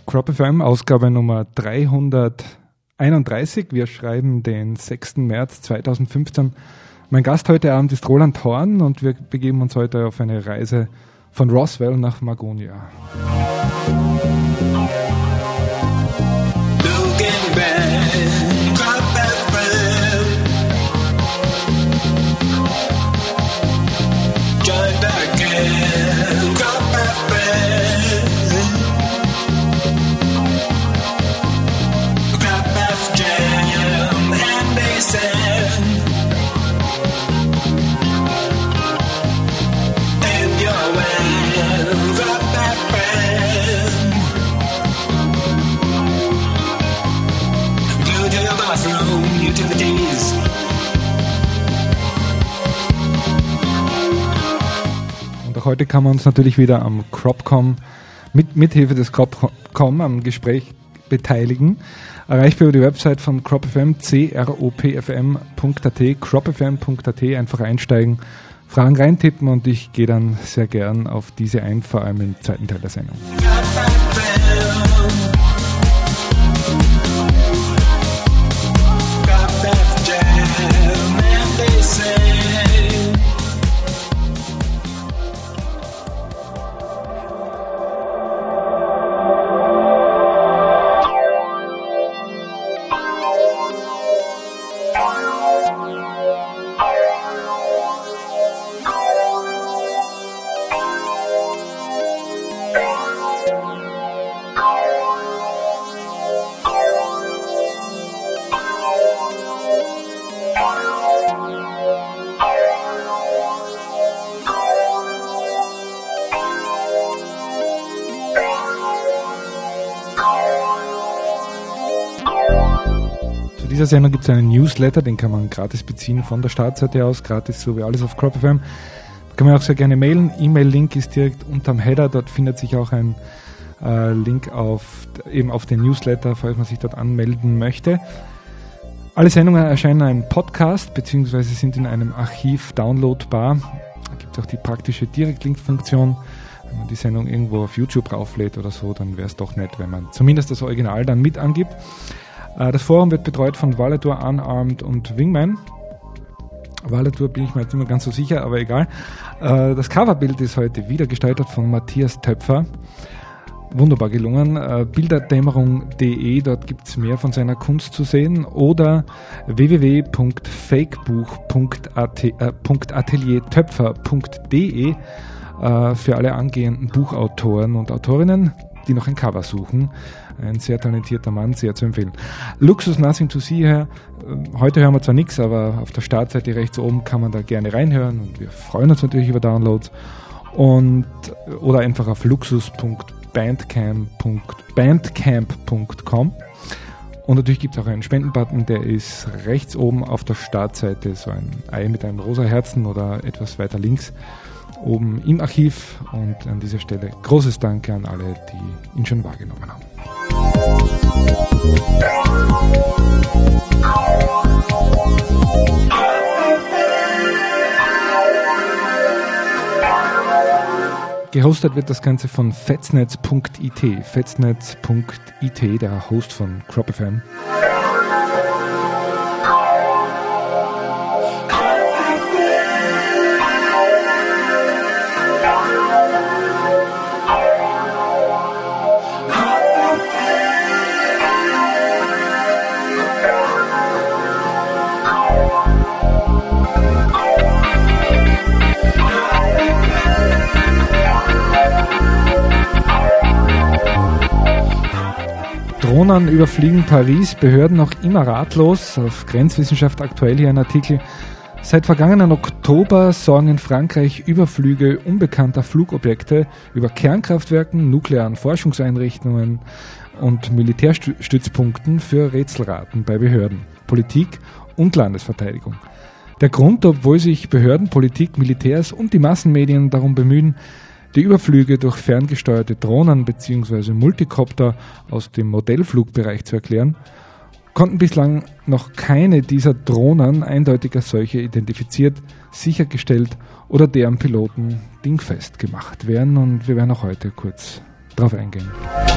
Crop FM, Ausgabe Nummer 331. Wir schreiben den 6. März 2015. Mein Gast heute Abend ist Roland Horn und wir begeben uns heute auf eine Reise von Roswell nach Magonia. Und auch heute kann man uns natürlich wieder am Cropcom mithilfe des Cropcom am Gespräch beteiligen. Erreichbar über die Website von CropFM, cropfm.at, cropfm.at, einfach einsteigen, Fragen reintippen und ich gehe dann sehr gern auf diese ein, vor allem im zweiten Teil der Sendung. In dieser Sendung gibt es einen Newsletter, den kann man gratis beziehen von der Startseite aus, gratis so wie alles auf CropFM. Kann man auch sehr gerne mailen. E-Mail-Link ist direkt unterm Header, dort findet sich auch ein Link auf den Newsletter, falls man sich dort anmelden möchte. Alle Sendungen erscheinen in einem Podcast, beziehungsweise sind in einem Archiv downloadbar. Da gibt es auch die praktische Direktlink-Funktion. Wenn man die Sendung irgendwo auf YouTube rauflädt oder so, dann wäre es doch nett, wenn man zumindest das Original dann mit angibt. Das Forum wird betreut von Valatur, Unarmed und Wingman. Valatur bin ich mir jetzt nicht mehr ganz so sicher, aber egal. Das Coverbild ist heute wieder gestaltet von Matthias Töpfer. Wunderbar gelungen. Bilderdämmerung.de, dort gibt es mehr von seiner Kunst zu sehen. Oder www.fakebuch.ateliertöpfer.de für alle angehenden Buchautoren und Autorinnen, die noch ein Cover suchen. Ein sehr talentierter Mann, sehr zu empfehlen. Luxus Nothing to See hier. Heute hören wir zwar nichts, aber auf der Startseite rechts oben kann man da gerne reinhören und wir freuen uns natürlich über Downloads. Oder einfach auf luxus.bandcamp.com. Und natürlich gibt es auch einen Spendenbutton, der ist rechts oben auf der Startseite, so ein Ei mit einem rosa Herzen oder etwas weiter links oben im Archiv. Und an dieser Stelle großes Danke an alle, die ihn schon wahrgenommen haben. Gehostet wird das Ganze von fetsnetz.it. Fetsnetz.it, der Host von CropFM. Drohnen überfliegen Paris, Behörden noch immer ratlos. Auf Grenzwissenschaft aktuell hier ein Artikel. Seit vergangenen Oktober sorgen in Frankreich Überflüge unbekannter Flugobjekte über Kernkraftwerken, nuklearen Forschungseinrichtungen und Militärstützpunkten für Rätselraten bei Behörden, Politik und Landesverteidigung. Der Grund, obwohl sich Behörden, Politik, Militärs und die Massenmedien darum bemühen, die Überflüge durch ferngesteuerte Drohnen bzw. Multicopter aus dem Modellflugbereich zu erklären, konnten bislang noch keine dieser Drohnen eindeutig als solche identifiziert, sichergestellt oder deren Piloten dingfest gemacht werden. Und wir werden auch heute kurz drauf eingehen.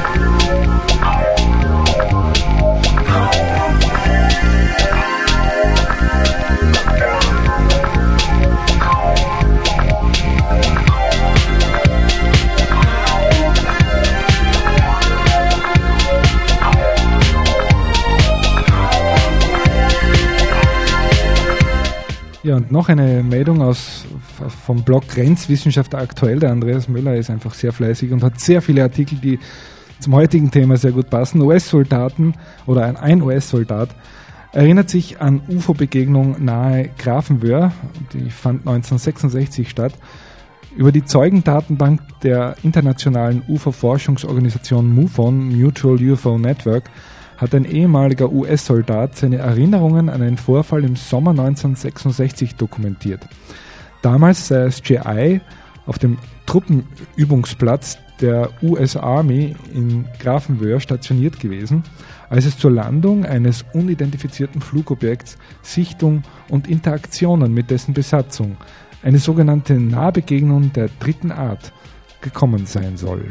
Ja, und noch eine Meldung vom Blog Grenzwissenschaft aktuell. Der Andreas Möller ist einfach sehr fleißig und hat sehr viele Artikel, die zum heutigen Thema sehr gut passen. US-Soldaten oder ein US-Soldat erinnert sich an UFO-Begegnung nahe Grafenwöhr. Die fand 1966 statt. Über die Zeugendatenbank der internationalen UFO-Forschungsorganisation MUFON, Mutual UFO Network, hat ein ehemaliger US-Soldat seine Erinnerungen an einen Vorfall im Sommer 1966 dokumentiert. Damals sei es GI auf dem Truppenübungsplatz der US Army in Grafenwöhr stationiert gewesen, als es zur Landung eines unidentifizierten Flugobjekts, Sichtung und Interaktionen mit dessen Besatzung, eine sogenannte Nahbegegnung der dritten Art, gekommen sein soll.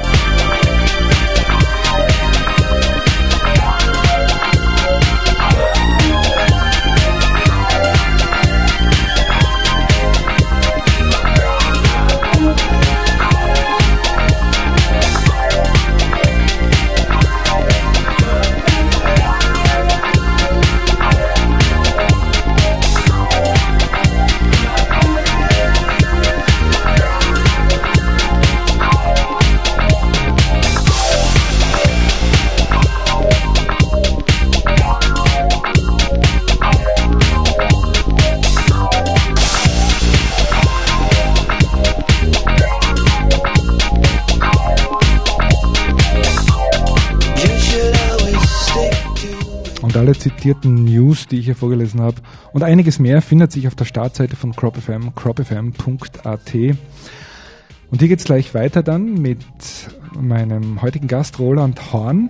Alle zitierten News, die ich hier vorgelesen habe und einiges mehr findet sich auf der Startseite von CropFM, cropfm.at. Und hier geht es gleich weiter dann mit meinem heutigen Gast Roland Horn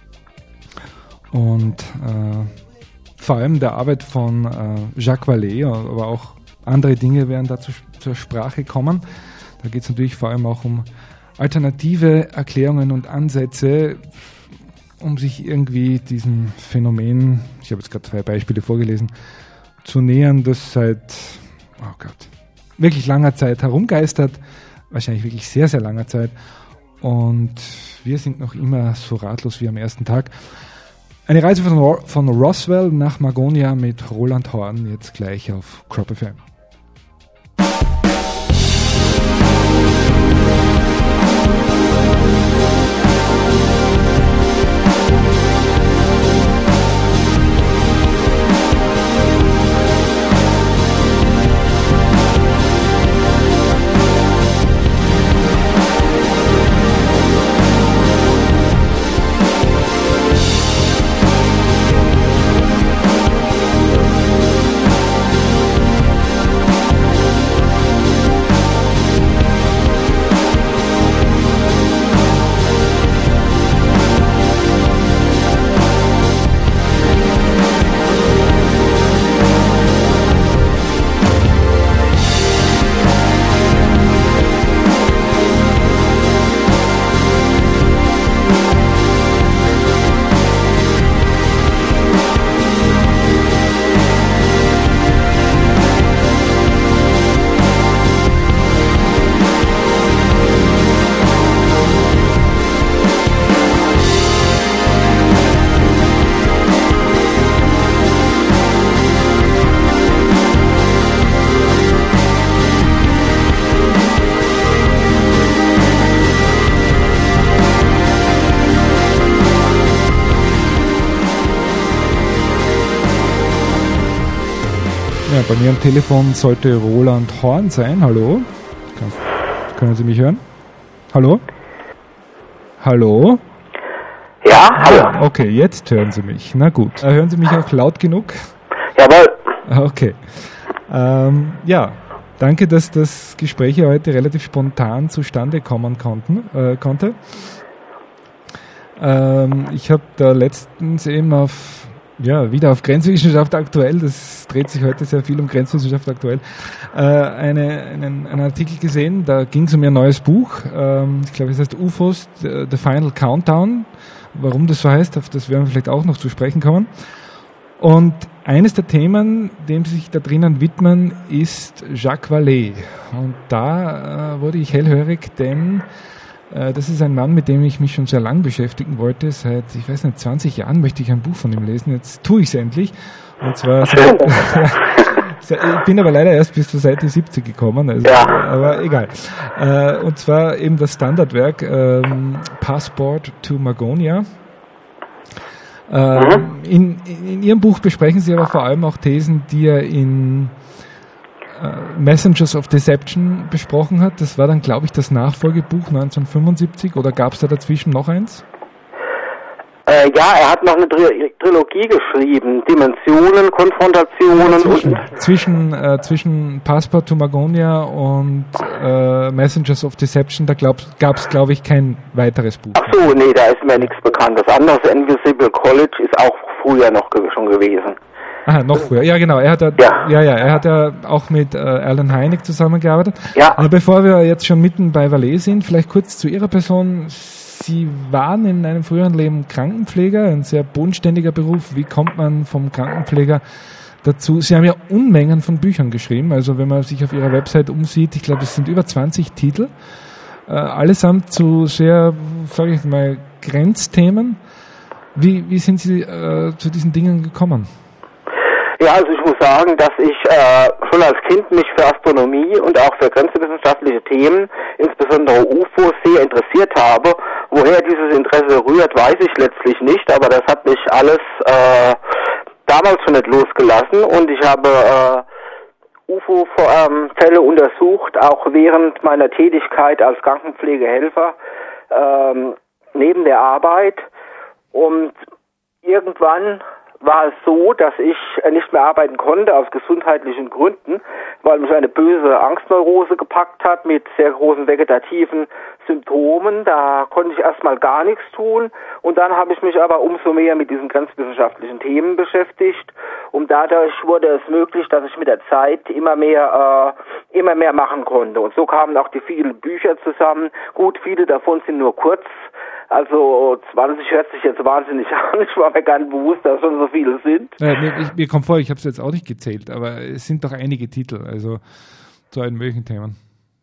und vor allem der Arbeit von Jacques Vallée, aber auch andere Dinge werden da zur Sprache kommen. Da geht es natürlich vor allem auch um alternative Erklärungen und Ansätze, um sich irgendwie diesem Phänomen, ich habe jetzt gerade 2 Beispiele vorgelesen, zu nähern, das seit, wirklich langer Zeit herumgeistert, wahrscheinlich wirklich sehr, sehr langer Zeit, und wir sind noch immer so ratlos wie am ersten Tag. Eine Reise von Roswell nach Magonia mit Roland Horn, jetzt gleich auf CropFM. Ja, bei mir am Telefon sollte Roland Horn sein. Hallo? Können Sie mich hören? Hallo? Hallo? Ja, hallo. Okay, jetzt hören Sie mich. Na gut. Hören Sie mich auch laut genug? Jawohl. Okay. Ja, danke, dass das Gespräch heute relativ spontan zustande kommen konnte. Ich habe da letztens eben auf Ja, wieder auf Grenzwissenschaft aktuell. Das dreht sich heute sehr viel um Grenzwissenschaft aktuell. Einen Artikel gesehen, da ging es um ihr neues Buch. Ich glaube, es heißt UFOs, The Final Countdown. Warum das so heißt, auf das werden wir vielleicht auch noch zu sprechen kommen. Und eines der Themen, dem sie sich da drinnen widmen, ist Jacques Vallée. Und da wurde ich hellhörig, denn das ist ein Mann, mit dem ich mich schon sehr lang beschäftigen wollte. Seit, ich weiß nicht, 20 Jahren möchte ich ein Buch von ihm lesen. Jetzt tue ich es endlich. Und zwar ich bin aber leider erst bis zur Seite 70 gekommen, also, aber egal. Und zwar eben das Standardwerk Passport to Magonia. In Ihrem Buch besprechen Sie aber vor allem auch Thesen, die er in Messengers of Deception besprochen hat. Das war dann, glaube ich, das Nachfolgebuch 1975, oder gab es da dazwischen noch eins? Ja, er hat noch eine Trilogie geschrieben, Dimensionen, Konfrontationen. Zwischen Passport to Magonia und Messengers of Deception, da gab es, glaube ich, kein weiteres Buch. Ach so, nee, da ist mir nichts bekannt. Das andere, Invisible College, ist auch früher noch schon gewesen. Aha, noch früher. Ja, genau. Er hat ja auch mit Alan Hynek zusammengearbeitet. Ja. Aber bevor wir jetzt schon mitten bei Vallée sind, vielleicht kurz zu Ihrer Person. Sie waren in einem früheren Leben Krankenpfleger, ein sehr bodenständiger Beruf. Wie kommt man vom Krankenpfleger dazu? Sie haben ja Unmengen von Büchern geschrieben. Also wenn man sich auf Ihrer Website umsieht, ich glaube, es sind über 20 Titel. Allesamt zu sehr, sage ich mal, Grenzthemen. Wie sind Sie zu diesen Dingen gekommen? Ja, also ich muss sagen, dass ich schon als Kind mich für Astronomie und auch für grenzwissenschaftliche Themen, insbesondere UFOs, sehr interessiert habe. Woher dieses Interesse rührt, weiß ich letztlich nicht, aber das hat mich alles damals schon nicht losgelassen, und ich habe UFO-Fälle untersucht, auch während meiner Tätigkeit als Krankenpflegehelfer neben der Arbeit, und irgendwann war es so, dass ich nicht mehr arbeiten konnte aus gesundheitlichen Gründen, weil mich eine böse Angstneurose gepackt hat mit sehr großen vegetativen Symptomen. Da konnte ich erstmal gar nichts tun, und dann habe ich mich aber umso mehr mit diesen grenzwissenschaftlichen Themen beschäftigt, und dadurch wurde es möglich, dass ich mit der Zeit immer mehr machen konnte, und so kamen auch die vielen Bücher zusammen. Gut, viele davon sind nur kurz. Also 20 hört sich jetzt wahnsinnig an. Ich war mir gar nicht bewusst, dass schon so viele sind. Mir kommt vor, ich habe es jetzt auch nicht gezählt, aber es sind doch einige Titel, also zu allen möglichen Themen.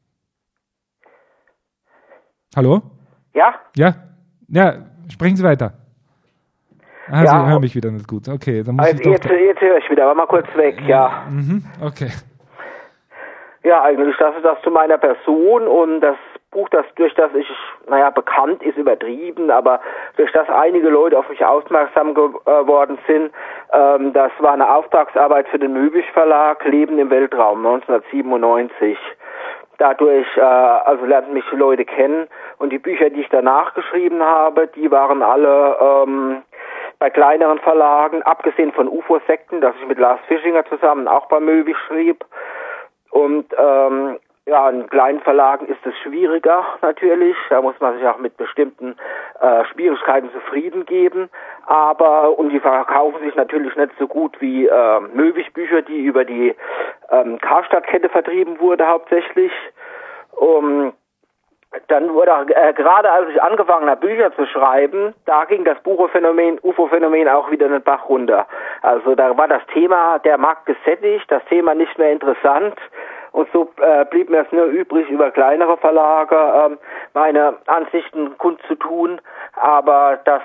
Hallo? Ja? Ja, sprechen Sie weiter. Sie hören mich wieder nicht gut. Okay, dann muss also jetzt höre ich wieder, aber mal kurz weg, ja. Okay. Ja, eigentlich das ist das zu meiner Person, und das Buch, durch das ich, bekannt ist übertrieben, aber durch das einige Leute auf mich aufmerksam geworden sind, das war eine Auftragsarbeit für den Möbius Verlag, Leben im Weltraum, 1997. Dadurch, lernten mich die Leute kennen, und die Bücher, die ich danach geschrieben habe, die waren alle bei kleineren Verlagen, abgesehen von UFO-Sekten, das ich mit Lars Fischinger zusammen auch bei Möbius schrieb. Und in kleinen Verlagen ist es schwieriger natürlich, da muss man sich auch mit bestimmten Schwierigkeiten zufrieden geben, und die verkaufen sich natürlich nicht so gut wie Möbius-Bücher, die über die Karstadt-Kette vertrieben wurde hauptsächlich. Dann wurde gerade als ich angefangen habe, Bücher zu schreiben, da ging das UFO-Phänomen auch wieder den Bach runter. Also da war das Thema der Markt gesättigt, das Thema nicht mehr interessant, und so blieb mir es nur übrig, über kleinere Verlage meine Ansichten kundzutun. Aber das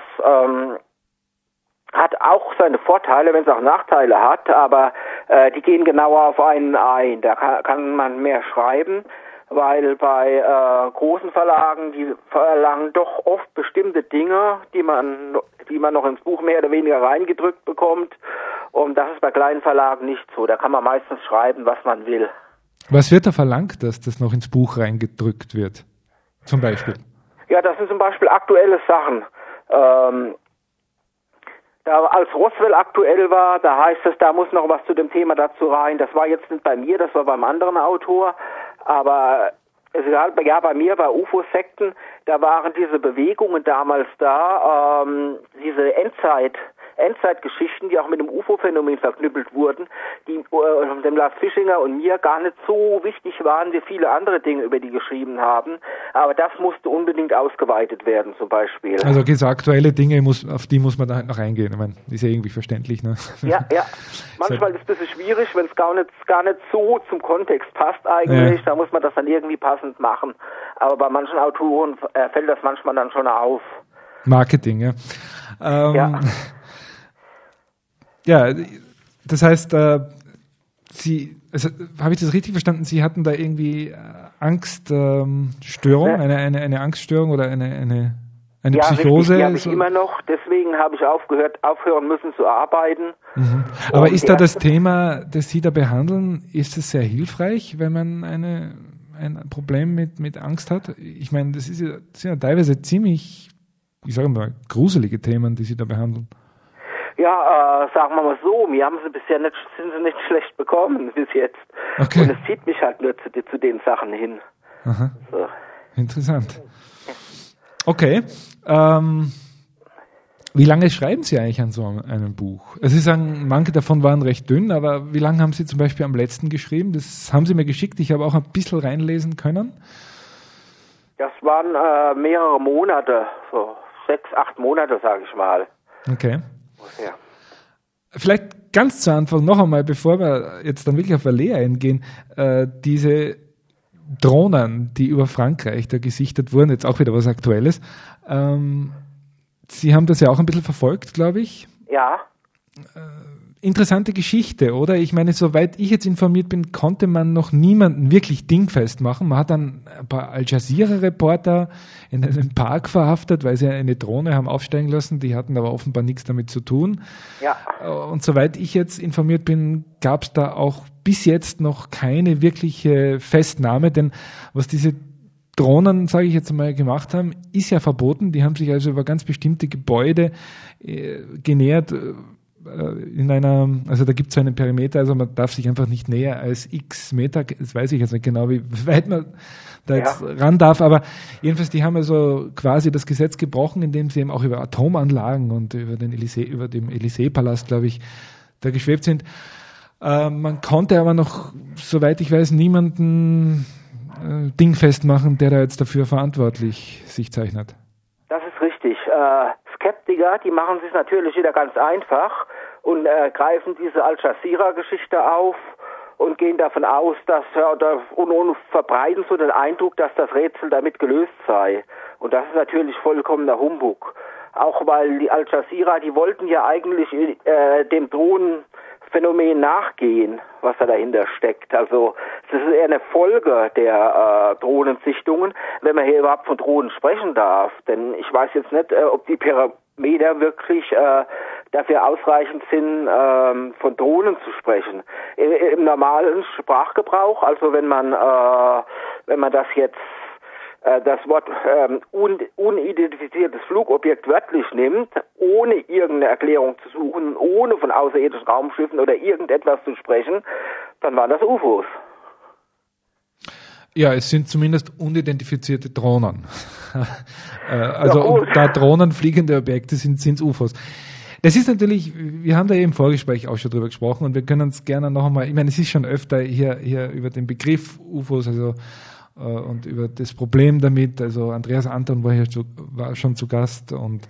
hat auch seine Vorteile, wenn es auch Nachteile hat, aber die gehen genauer auf einen ein. Da kann man mehr schreiben, weil bei großen Verlagen, die verlangen doch oft bestimmte Dinge, die man noch ins Buch mehr oder weniger reingedrückt bekommt, und das ist bei kleinen Verlagen nicht so. Da kann man meistens schreiben, was man will. Was wird da verlangt, dass das noch ins Buch reingedrückt wird? Zum Beispiel? Ja, das sind zum Beispiel aktuelle Sachen. Als Roswell aktuell war, da heißt es, da muss noch was zu dem Thema dazu rein. Das war jetzt nicht bei mir, das war beim anderen Autor. Aber bei mir bei UFO-Sekten, da waren diese Bewegungen damals da, diese Endzeitgeschichten, die auch mit dem UFO-Phänomen verknüppelt wurden, die dem Lars Fischinger und mir gar nicht so wichtig waren wie viele andere Dinge, über die geschrieben haben. Aber das musste unbedingt ausgeweitet werden, zum Beispiel. Also so aktuelle Dinge, auf die muss man da halt noch eingehen. Ich meine, ist ja irgendwie verständlich, ne? Ja. Manchmal ist es ein bisschen schwierig, wenn es gar nicht so zum Kontext passt eigentlich. Da muss man das dann irgendwie passend machen. Aber bei manchen Autoren fällt das manchmal dann schon auf. Marketing, ja. Ja, das heißt, habe ich das richtig verstanden? Sie hatten da irgendwie Angststörung, eine Angststörung oder eine Psychose? Ja, richtig, die habe ich immer noch. Deswegen habe ich aufhören müssen zu arbeiten. Mhm. Aber ist da das Thema, das Sie da behandeln, ist es sehr hilfreich, wenn man ein Problem mit Angst hat? Ich meine, das sind ja teilweise ziemlich, ich sage mal, gruselige Themen, die Sie da behandeln. Ja, sagen wir mal so, mir sind sie nicht schlecht bekommen bis jetzt. Okay. Und es zieht mich halt nur zu den Sachen hin. Aha. So. Interessant. Okay. Wie lange schreiben Sie eigentlich an so einem Buch? Sie sagen, manche davon waren recht dünn, aber wie lange haben Sie zum Beispiel am letzten geschrieben? Das haben Sie mir geschickt, ich habe auch ein bisschen reinlesen können. Das waren mehrere Monate, so 6, 8 Monate, sage ich mal. Okay. Ja. Vielleicht ganz zu Anfang noch einmal, bevor wir jetzt dann wirklich auf Valais eingehen, diese Drohnen, die über Frankreich da gesichtet wurden, jetzt auch wieder was Aktuelles. Sie haben das ja auch ein bisschen verfolgt, glaube ich. Ja. Interessante Geschichte, oder? Ich meine, soweit ich jetzt informiert bin, konnte man noch niemanden wirklich dingfest machen. Man hat dann ein paar Al Jazeera-Reporter in einem Park verhaftet, weil sie eine Drohne haben aufsteigen lassen. Die hatten aber offenbar nichts damit zu tun. Ja. Und soweit ich jetzt informiert bin, gab es da auch bis jetzt noch keine wirkliche Festnahme, denn was diese Drohnen, sage ich jetzt mal, gemacht haben, ist ja verboten. Die haben sich also über ganz bestimmte Gebäude genähert, also da gibt es so einen Perimeter, also man darf sich einfach nicht näher als x Meter, das weiß ich jetzt nicht genau, wie weit man da jetzt ran darf, aber jedenfalls, die haben also quasi das Gesetz gebrochen, indem sie eben auch über Atomanlagen und über den Élysée-Palast, glaube ich, da geschwebt sind. Man konnte aber noch, soweit ich weiß, niemanden dingfest machen, der da jetzt dafür verantwortlich sich zeichnet. Das ist richtig. Skeptiker, die machen es natürlich wieder ganz einfach und greifen diese Al Jazeera-Geschichte auf und gehen davon aus, dass und verbreiten so den Eindruck, dass das Rätsel damit gelöst sei. Und das ist natürlich vollkommener Humbug. Auch weil die Al Jazeera, die wollten ja eigentlich dem Drohnenphänomen nachgehen, was da dahinter steckt. Also das ist eher eine Folge der Drohnensichtungen, wenn man hier überhaupt von Drohnen sprechen darf. Denn ich weiß jetzt nicht, ob die Parameter wirklich dafür ausreichend sind, von Drohnen zu sprechen. Im normalen Sprachgebrauch, also wenn man das jetzt das Wort unidentifiziertes Flugobjekt wörtlich nimmt, ohne irgendeine Erklärung zu suchen, ohne von außerirdischen Raumschiffen oder irgendetwas zu sprechen, dann waren das UFOs. Ja, es sind zumindest unidentifizierte Drohnen. Also da Drohnen fliegende Objekte sind es UFOs. Das ist natürlich, wir haben da im Vorgespräch auch schon drüber gesprochen und wir können uns gerne noch einmal, ich meine, es ist schon öfter hier über den Begriff UFOs, also und über das Problem damit, also Andreas Anton war schon zu Gast und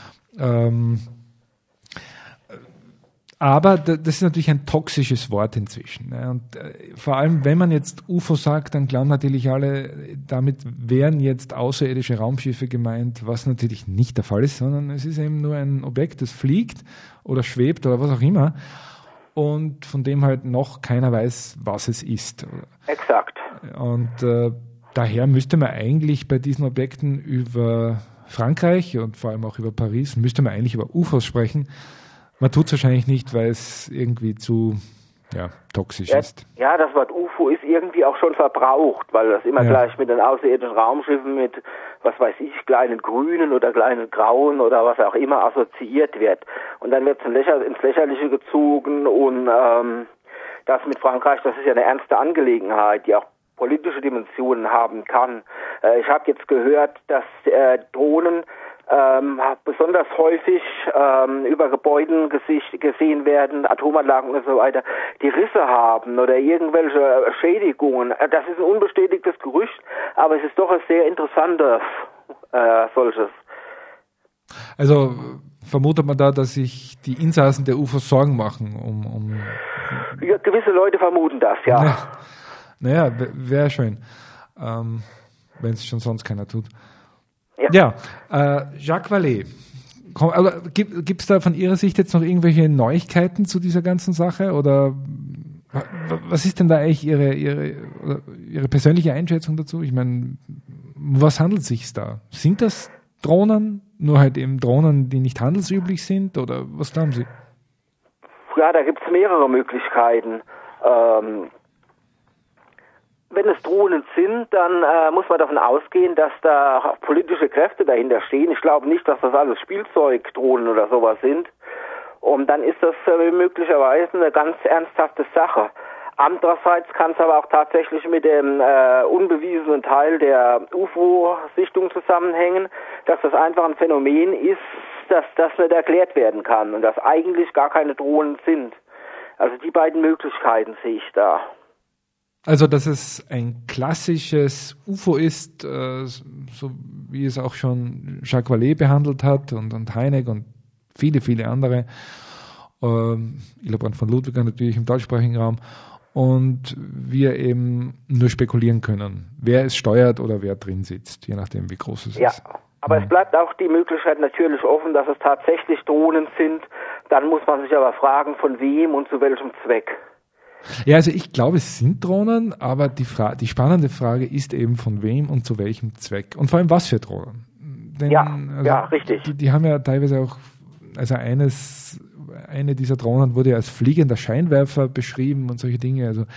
aber das ist natürlich ein toxisches Wort inzwischen. Ne? Und vor allem, wenn man jetzt UFO sagt, dann glauben natürlich alle, damit wären jetzt außerirdische Raumschiffe gemeint, was natürlich nicht der Fall ist, sondern es ist eben nur ein Objekt, das fliegt oder schwebt oder was auch immer und von dem halt noch keiner weiß, was es ist. Exakt. Und daher müsste man eigentlich bei diesen Objekten über Frankreich und vor allem auch über Paris, müsste man eigentlich über UFOs sprechen. Man tut es wahrscheinlich nicht, weil es irgendwie zu toxisch ist. Ja, das Wort UFO ist irgendwie auch schon verbraucht, weil das immer gleich mit den außerirdischen Raumschiffen mit, was weiß ich, kleinen Grünen oder kleinen Grauen oder was auch immer assoziiert wird. Und dann wird es ins Lächerliche gezogen und das mit Frankreich, das ist ja eine ernste Angelegenheit, die auch politische Dimensionen haben kann. Ich habe jetzt gehört, dass Drohnen besonders häufig über Gebäuden gesehen werden, Atomanlagen und so weiter, die Risse haben oder irgendwelche Schädigungen. Das ist ein unbestätigtes Gerücht, aber es ist doch ein sehr interessantes solches. Also vermutet man da, dass sich die Insassen der UFOs Sorgen machen? Ja, gewisse Leute vermuten das, ja. Naja, wäre schön, wenn es schon sonst keiner tut. Ja, Jacques Vallée. Gibt es da von Ihrer Sicht jetzt noch irgendwelche Neuigkeiten zu dieser ganzen Sache? Oder was ist denn da eigentlich Ihre persönliche Einschätzung dazu? Ich meine, was handelt es sich da? Sind das Drohnen? Nur halt eben Drohnen, die nicht handelsüblich sind? Oder was glauben Sie? Ja, da gibt es mehrere Möglichkeiten. Wenn es Drohnen sind, dann muss man davon ausgehen, dass da politische Kräfte dahinter stehen. Ich glaube nicht, dass das alles Spielzeugdrohnen oder sowas sind. Und dann ist das möglicherweise eine ganz ernsthafte Sache. Andererseits kann es aber auch tatsächlich mit dem unbewiesenen Teil der UFO-Sichtung zusammenhängen, dass das einfach ein Phänomen ist, dass das nicht erklärt werden kann und dass eigentlich gar keine Drohnen sind. Also die beiden Möglichkeiten sehe ich da. Also, dass es ein klassisches UFO ist, so wie es auch schon Jacques Vallée behandelt hat und Hynek und viele, viele andere. Hillebrand von Ludwig natürlich im deutschsprachigen Raum. Und wir eben nur spekulieren können, wer es steuert oder wer drin sitzt, je nachdem, wie groß es ist. Ja, aber es bleibt auch die Möglichkeit natürlich offen, dass es tatsächlich Drohnen sind. Dann muss man sich aber fragen, von wem und zu welchem Zweck. Ja, also ich glaube, es sind Drohnen, aber die spannende Frage ist eben von wem und zu welchem Zweck. Und vor allem, was für Drohnen. Denn, ja, richtig. Die haben ja teilweise auch, also eine dieser Drohnen wurde ja als fliegender Scheinwerfer beschrieben und solche Dinge. Also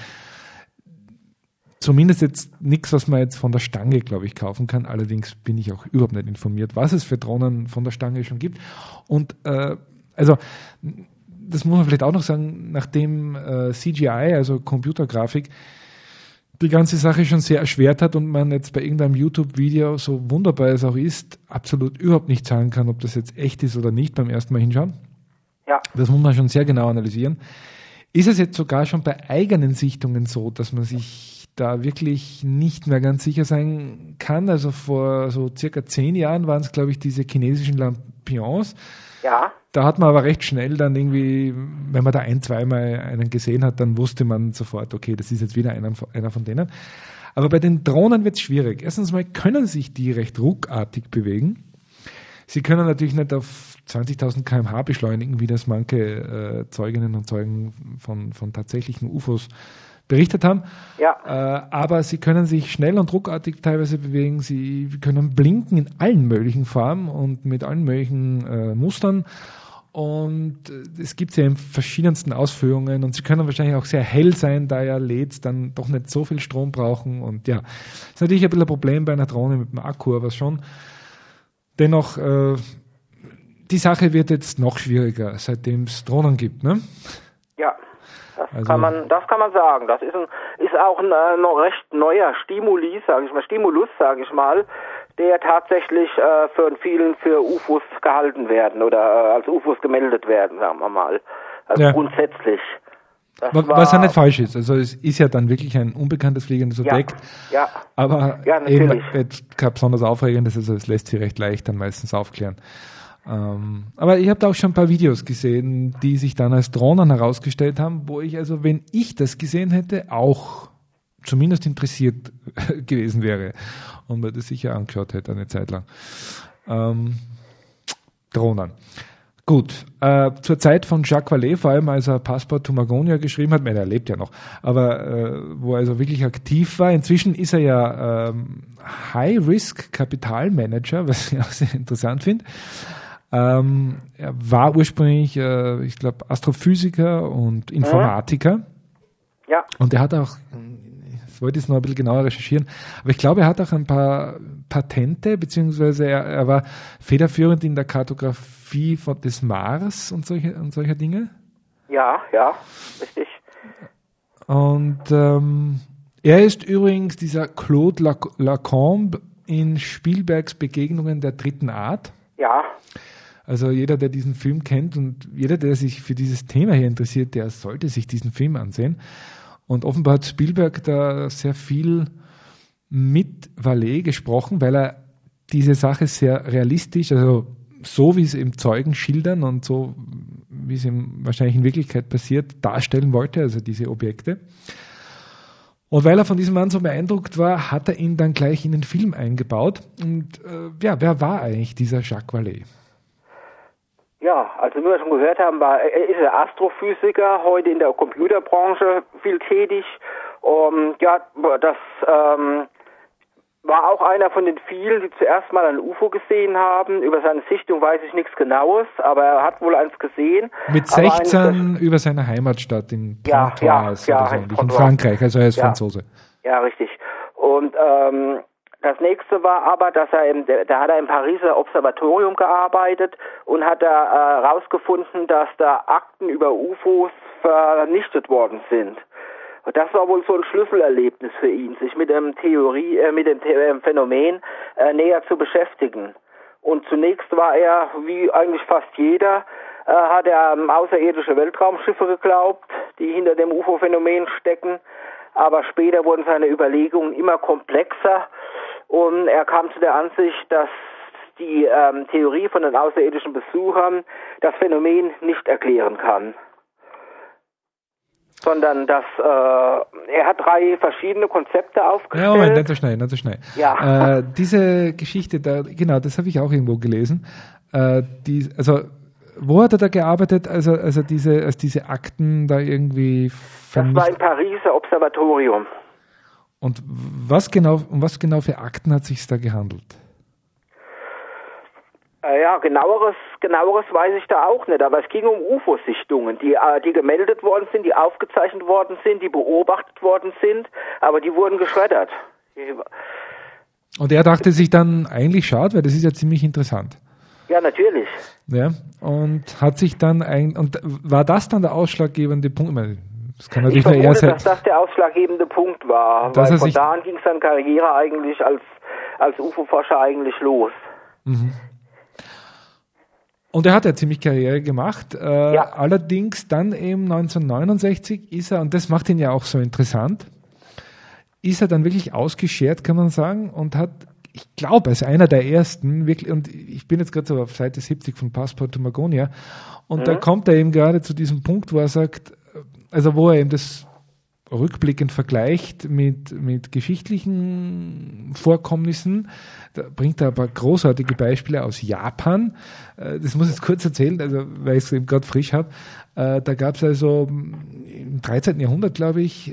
zumindest jetzt nichts, was man jetzt von der Stange, glaube ich, kaufen kann. Allerdings bin ich auch überhaupt nicht informiert, was es für Drohnen von der Stange schon gibt. Und also das muss man vielleicht auch noch sagen, nachdem CGI, also Computergrafik, die ganze Sache schon sehr erschwert hat und man jetzt bei irgendeinem YouTube-Video, so wunderbar es auch ist, absolut überhaupt nicht sagen kann, ob das jetzt echt ist oder nicht beim ersten Mal hinschauen. Ja. Das muss man schon sehr genau analysieren. Ist es jetzt sogar schon bei eigenen Sichtungen so, dass man sich da wirklich nicht mehr ganz sicher sein kann? Also vor so circa 10 Jahren waren es, glaube ich, diese chinesischen Lampions. Ja. Da hat man aber recht schnell dann irgendwie, wenn man da 1-2 Mal einen gesehen hat, dann wusste man sofort, okay, das ist jetzt wieder einer von denen. Aber bei den Drohnen wird es schwierig. Erstens mal können sich die recht ruckartig bewegen. Sie können natürlich nicht auf 20.000 km/h beschleunigen, wie das manche Zeuginnen und Zeugen von tatsächlichen UFOs berichtet haben. Ja. Aber sie können sich schnell und ruckartig teilweise bewegen. Sie können blinken in allen möglichen Farben und mit allen möglichen Mustern. Und es gibt sie ja in verschiedensten Ausführungen. Und sie können wahrscheinlich auch sehr hell sein, da ja LEDs dann doch nicht so viel Strom brauchen. Und ja, ist natürlich ein bisschen ein Problem bei einer Drohne mit dem Akku, aber schon. Dennoch, die Sache wird jetzt noch schwieriger, seitdem es Drohnen gibt, ne? Ja, das kann man sagen. Das ist auch ein noch recht neuer Stimulus, sage ich mal, der tatsächlich von vielen für UFOs gehalten werden oder als UFOs gemeldet werden, sagen wir mal. Also ja. Grundsätzlich. Was ja nicht falsch ist. Also es ist ja dann wirklich ein unbekanntes fliegendes Objekt. Ja. Aber ja, eben kein besonders aufregendes, also es lässt sich recht leicht dann meistens aufklären. Aber ich habe da auch schon ein paar Videos gesehen, die sich dann als Drohnen herausgestellt haben, wo ich also, wenn ich das gesehen hätte, auch zumindest interessiert gewesen wäre und mir das sicher angeschaut hätte eine Zeit lang. Drohnen. Gut, zur Zeit von Jacques Vallée, vor allem als er Passport to Magonia geschrieben hat, er lebt ja noch, aber wo er also wirklich aktiv war. Inzwischen ist er ja High-Risk-Kapitalmanager, was ich auch sehr interessant finde. Er war ursprünglich, ich glaube, Astrophysiker und Informatiker. Ja. Und er hat auch, ich wollte es noch ein bisschen genauer recherchieren, aber ich glaube, er hat auch ein paar Patente, beziehungsweise er war federführend in der Kartografie des Mars und solcher Dinge. Ja, richtig. Und er ist übrigens dieser Claude Lacombe in Spielbergs Begegnungen der dritten Art. Ja. Also jeder, der diesen Film kennt und jeder, der sich für dieses Thema hier interessiert, der sollte sich diesen Film ansehen. Und offenbar hat Spielberg da sehr viel mit Vallée gesprochen, weil er diese Sache sehr realistisch, also so wie es im Zeugen schildern und so wie es wahrscheinlich in Wirklichkeit passiert, darstellen wollte, also diese Objekte. Und weil er von diesem Mann so beeindruckt war, hat er ihn dann gleich in den Film eingebaut. Und wer war eigentlich dieser Jacques Vallée? Ja, also wie wir schon gehört haben, ist er Astrophysiker, heute in der Computerbranche viel tätig. Das war auch einer von den vielen, die zuerst mal ein UFO gesehen haben. Über seine Sichtung weiß ich nichts Genaues, aber er hat wohl eins gesehen. Mit 16 über seine Heimatstadt in Pontoise in Frankreich, also er ist Franzose. Ja, richtig. Und das nächste war aber, dass da hat er im Pariser Observatorium gearbeitet und hat da herausgefunden, dass da Akten über UFOs vernichtet worden sind. Und das war wohl so ein Schlüsselerlebnis für ihn, sich mit dem Phänomen näher zu beschäftigen. Und zunächst war er, wie eigentlich fast jeder, hat er an außerirdische Weltraumschiffe geglaubt, die hinter dem UFO-Phänomen stecken. Aber später wurden seine Überlegungen immer komplexer und er kam zu der Ansicht, dass die Theorie von den außerirdischen Besuchern das Phänomen nicht erklären kann. Sondern dass er hat 3 verschiedene Konzepte aufgestellt. Ja, Moment, nicht so schnell. Ja. Diese Geschichte, das habe ich auch irgendwo gelesen. Wo hat er da gearbeitet, als diese Akten da irgendwie vernichtet? Das war im Pariser Observatorium. Und um was genau für Akten hat es sich da gehandelt? Ja, genaueres weiß ich da auch nicht, aber es ging um UFO-Sichtungen, die gemeldet worden sind, die aufgezeichnet worden sind, die beobachtet worden sind, aber die wurden geschreddert. Und er dachte sich dann, eigentlich schade, weil das ist ja ziemlich interessant. Ja, natürlich. Ja, und hat sich dann und war das dann der ausschlaggebende Punkt? Das kann natürlich ich vermute, dass das der ausschlaggebende Punkt war, weil von da an ging seine Karriere eigentlich als UFO-Forscher eigentlich los. Mhm. Und er hat ja ziemlich Karriere gemacht. Allerdings dann eben 1969 ist er, und das macht ihn ja auch so interessant, ist er dann wirklich ausgeschert, kann man sagen, und hat, ich glaube, als einer der ersten, wirklich, und ich bin jetzt gerade so auf Seite 70 von Passport to Magonia, und da kommt er eben gerade zu diesem Punkt, wo er sagt, also wo er eben das rückblickend vergleicht mit geschichtlichen Vorkommnissen, da bringt er aber großartige Beispiele aus Japan. Das muss ich jetzt kurz erzählen, also weil ich es eben gerade frisch habe. Da gab es also im 13. Jahrhundert, glaube ich,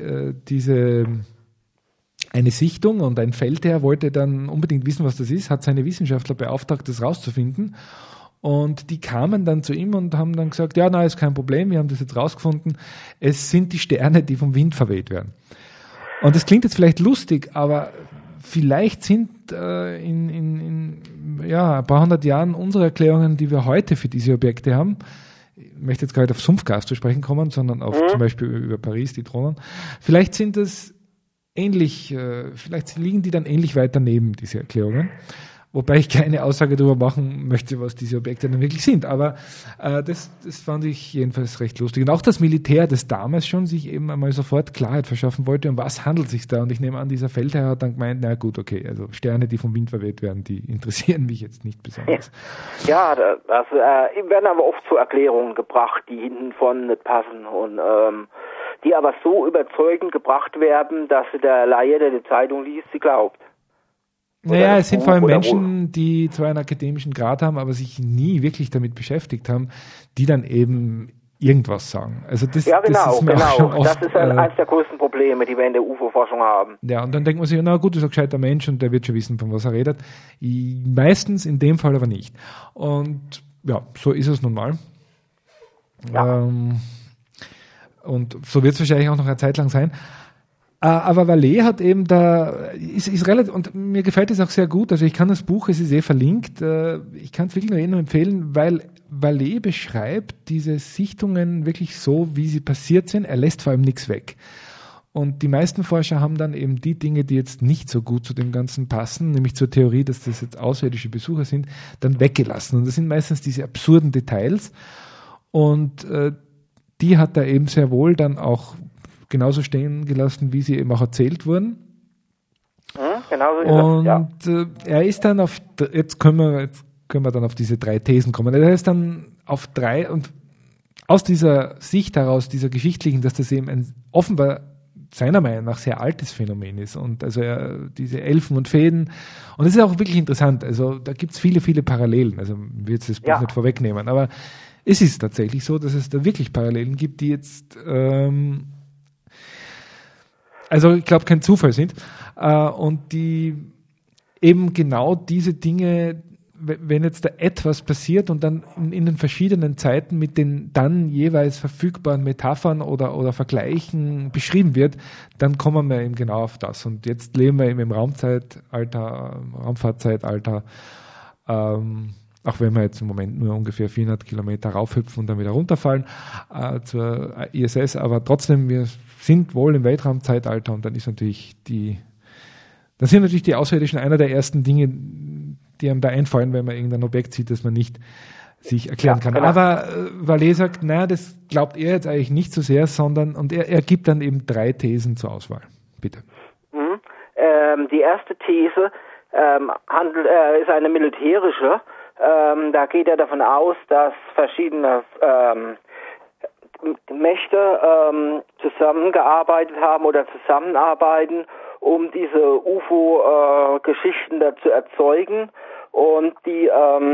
eine Sichtung, und ein Feldherr wollte dann unbedingt wissen, was das ist, hat seine Wissenschaftler beauftragt, das rauszufinden. Und die kamen dann zu ihm und haben dann gesagt, ja, nein, ist kein Problem, wir haben das jetzt rausgefunden. Es sind die Sterne, die vom Wind verweht werden. Und das klingt jetzt vielleicht lustig, aber vielleicht sind in ein paar hundert Jahren unsere Erklärungen, die wir heute für diese Objekte haben, ich möchte jetzt gar nicht auf Sumpfgas zu sprechen kommen, sondern auf zum Beispiel über Paris, die Drohnen, vielleicht sind das ähnlich, vielleicht liegen die dann ähnlich weit daneben, diese Erklärungen. Wobei ich keine Aussage darüber machen möchte, was diese Objekte dann wirklich sind. Aber das fand ich jedenfalls recht lustig. Und auch das Militär, das damals schon sich eben einmal sofort Klarheit verschaffen wollte, um was handelt es sich da. Und ich nehme an, dieser Feldherr hat dann gemeint, na gut, okay, also Sterne, die vom Wind verweht werden, die interessieren mich jetzt nicht besonders. Ja, das werden aber oft so Erklärungen gebracht, die hinten von nicht passen und die aber so überzeugend gebracht werden, dass der Laie, der die Zeitung liest, sie glaubt. Naja, es sind vor allem Menschen, die zwar einen akademischen Grad haben, aber sich nie wirklich damit beschäftigt haben, die dann eben irgendwas sagen. Also das ist mir auch schon oft, das ist eines der größten Probleme, die wir in der UFO-Forschung haben. Ja, und dann denkt man sich, na gut, das ist ein gescheiter Mensch und der wird schon wissen, von was er redet. Meistens, in dem Fall aber nicht. Und ja, so ist es nun mal. Ja. Und so wird es wahrscheinlich auch noch eine Zeit lang sein. Aber Vallée hat eben ist relativ, und mir gefällt es auch sehr gut, also ich kann das Buch, es ist verlinkt, ich kann es wirklich nur empfehlen, weil Vallée beschreibt diese Sichtungen wirklich so, wie sie passiert sind, er lässt vor allem nichts weg. Und die meisten Forscher haben dann eben die Dinge, die jetzt nicht so gut zu dem Ganzen passen, nämlich zur Theorie, dass das jetzt außerirdische Besucher sind, dann weggelassen. Und das sind meistens diese absurden Details. Und die hat er eben sehr wohl dann auch genauso stehen gelassen, wie sie eben auch erzählt wurden. Genauso ist das, und er ist dann jetzt können wir dann auf diese 3 Thesen kommen. Er ist dann auf 3 und aus dieser Sicht heraus, dieser geschichtlichen, dass das eben ein offenbar seiner Meinung nach sehr altes Phänomen ist und also diese Elfen und Feen und es ist auch wirklich interessant, also da gibt es viele, viele Parallelen, also ich will jetzt das Buch nicht vorwegnehmen, aber es ist tatsächlich so, dass es da wirklich Parallelen gibt, die jetzt also ich glaube kein Zufall sind und die eben genau diese Dinge, wenn jetzt da etwas passiert und dann in den verschiedenen Zeiten mit den dann jeweils verfügbaren Metaphern oder Vergleichen beschrieben wird, dann kommen wir eben genau auf das. Und jetzt leben wir eben im Raumfahrtzeitalter, auch wenn wir jetzt im Moment nur ungefähr 400 Kilometer raufhüpfen und dann wieder runterfallen zur ISS, aber trotzdem, wir sind wohl im Weltraumzeitalter und dann sind natürlich die Außerirdischen einer der ersten Dinge, die einem da einfallen, wenn man irgendein Objekt sieht, das man nicht sich erklären kann. Genau. Aber Vallée sagt, naja, das glaubt er jetzt eigentlich nicht so sehr, sondern, und er gibt dann eben 3 Thesen zur Auswahl. Bitte. Die erste These ist eine militärische. Da geht er davon aus, dass verschiedene Mächte zusammengearbeitet haben oder zusammenarbeiten, um diese UFO-Geschichten da zu erzeugen und die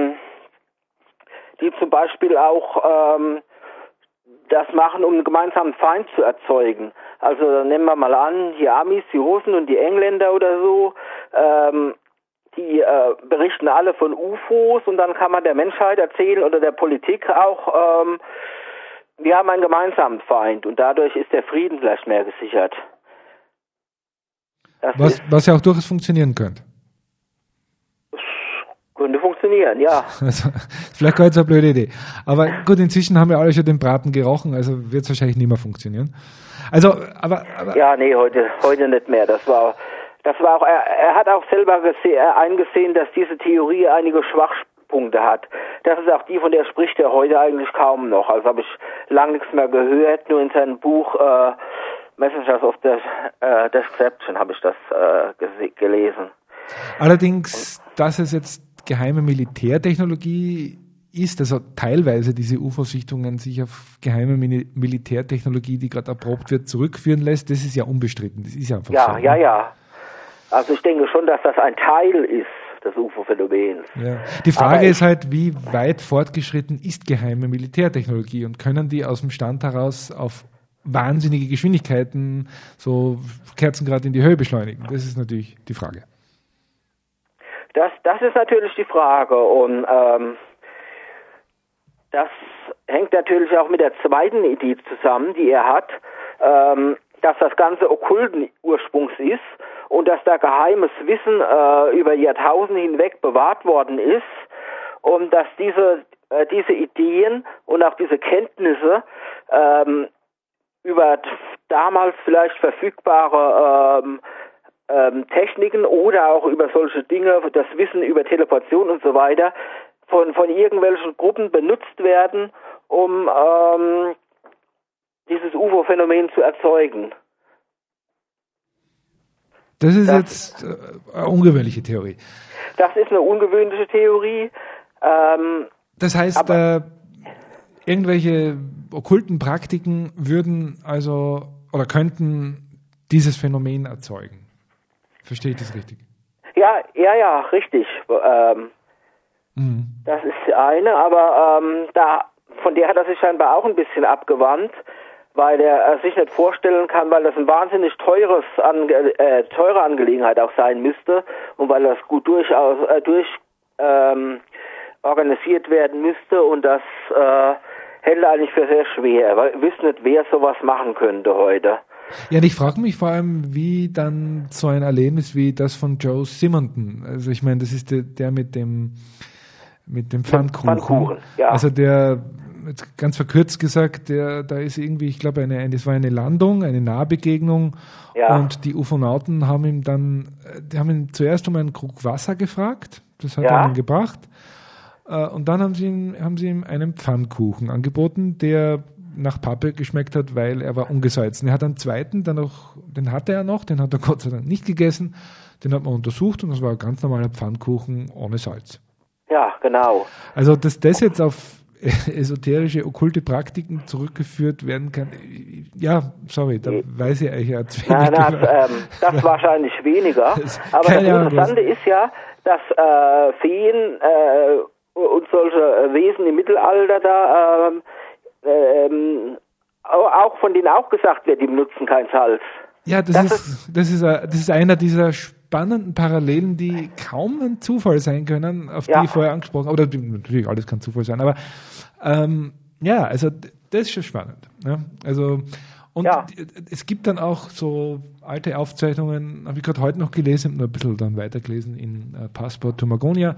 zum Beispiel auch das machen, um einen gemeinsamen Feind zu erzeugen. Also nehmen wir mal an, die Amis, die Russen und die Engländer oder so, die berichten alle von UFOs und dann kann man der Menschheit erzählen oder der Politik auch, wir haben einen gemeinsamen Feind und dadurch ist der Frieden vielleicht mehr gesichert. Was ja auch durchaus funktionieren könnte. Könnte funktionieren, ja. Also, vielleicht gar nicht so eine blöde Idee. Aber gut, inzwischen haben wir alle schon den Braten gerochen, also wird es wahrscheinlich nicht mehr funktionieren. Also, aber ja, nee, heute nicht mehr. Das war auch, er hat auch selber eingesehen, dass diese Theorie einige Schwachpunkte hat. Das ist auch die, von der spricht er heute eigentlich kaum noch. Also habe ich lange nichts mehr gehört, nur in seinem Buch Messengers of Deception habe ich das gelesen. Allerdings, dass es jetzt geheime Militärtechnologie ist, also teilweise diese UFO-Sichtungen sich auf geheime Militärtechnologie, die gerade erprobt wird, zurückführen lässt, das ist ja unbestritten. Das ist ja einfach so. Ja. Also ich denke schon, dass das ein Teil ist des UFO-Phänomens. Ja. Die Frage ist halt, wie weit fortgeschritten ist geheime Militärtechnologie und können die aus dem Stand heraus auf wahnsinnige Geschwindigkeiten so Kerzengrad in die Höhe beschleunigen? Das ist natürlich die Frage. Das ist natürlich die Frage und das hängt natürlich auch mit der zweiten Idee zusammen, die er hat, dass das Ganze okkulten Ursprungs ist und dass da geheimes Wissen über Jahrtausende hinweg bewahrt worden ist und dass diese Ideen und auch diese Kenntnisse über damals vielleicht verfügbare Techniken oder auch über solche Dinge, das Wissen über Teleportation und so weiter, von irgendwelchen Gruppen benutzt werden, um dieses UFO-Phänomen zu erzeugen. Das ist jetzt eine ungewöhnliche Theorie. Das ist eine ungewöhnliche Theorie. Das heißt, irgendwelche okkulten Praktiken würden also oder könnten dieses Phänomen erzeugen. Verstehe ich das richtig? Ja, richtig. Das ist eine, aber von der hat er sich scheinbar auch ein bisschen abgewandt, weil er sich nicht vorstellen kann, weil das ein wahnsinnig teure Angelegenheit auch sein müsste und weil das gut organisiert werden müsste und das hält er eigentlich für sehr schwer. Wir wissen nicht, wer sowas machen könnte heute. Ja, und ich frage mich vor allem, wie dann so ein Erlebnis wie das von Joe Simonton, also ich meine, das ist der mit dem Pfannkuchen. Ja. Also der jetzt ganz verkürzt gesagt, da ist irgendwie, ich glaube, es war eine Landung, eine Nahbegegnung und die Ufonauten haben ihn zuerst um einen Krug Wasser gefragt, das hat er ihnen gebracht und dann haben sie ihm einen Pfannkuchen angeboten, der nach Pappe geschmeckt hat, weil er war ungesalzen. Er hat einen zweiten, den hatte er noch, den hat er Gott sei Dank nicht gegessen, den hat man untersucht und das war ein ganz normaler Pfannkuchen ohne Salz. Ja, genau. Also, dass das jetzt auf esoterische, okkulte Praktiken zurückgeführt werden kann, da weiß ich eigentlich ja zu wenig. Das wahrscheinlich weniger. Aber das Interessante ist ja, dass Feen und solche Wesen im Mittelalter da auch von denen auch gesagt wird, die benutzen kein Salz. Ja, das ist einer dieser spannenden Parallelen, die kaum ein Zufall sein können, auf die ich vorher angesprochen habe. Oder natürlich, alles kann Zufall sein, aber also das ist schon spannend. Ne? Also, und es gibt dann auch so alte Aufzeichnungen, habe ich gerade heute noch gelesen, noch ein bisschen dann weitergelesen in Passport to Magonia.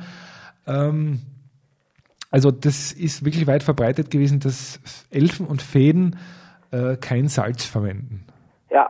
Also das ist wirklich weit verbreitet gewesen, dass Elfen und Feen kein Salz verwenden. Ja.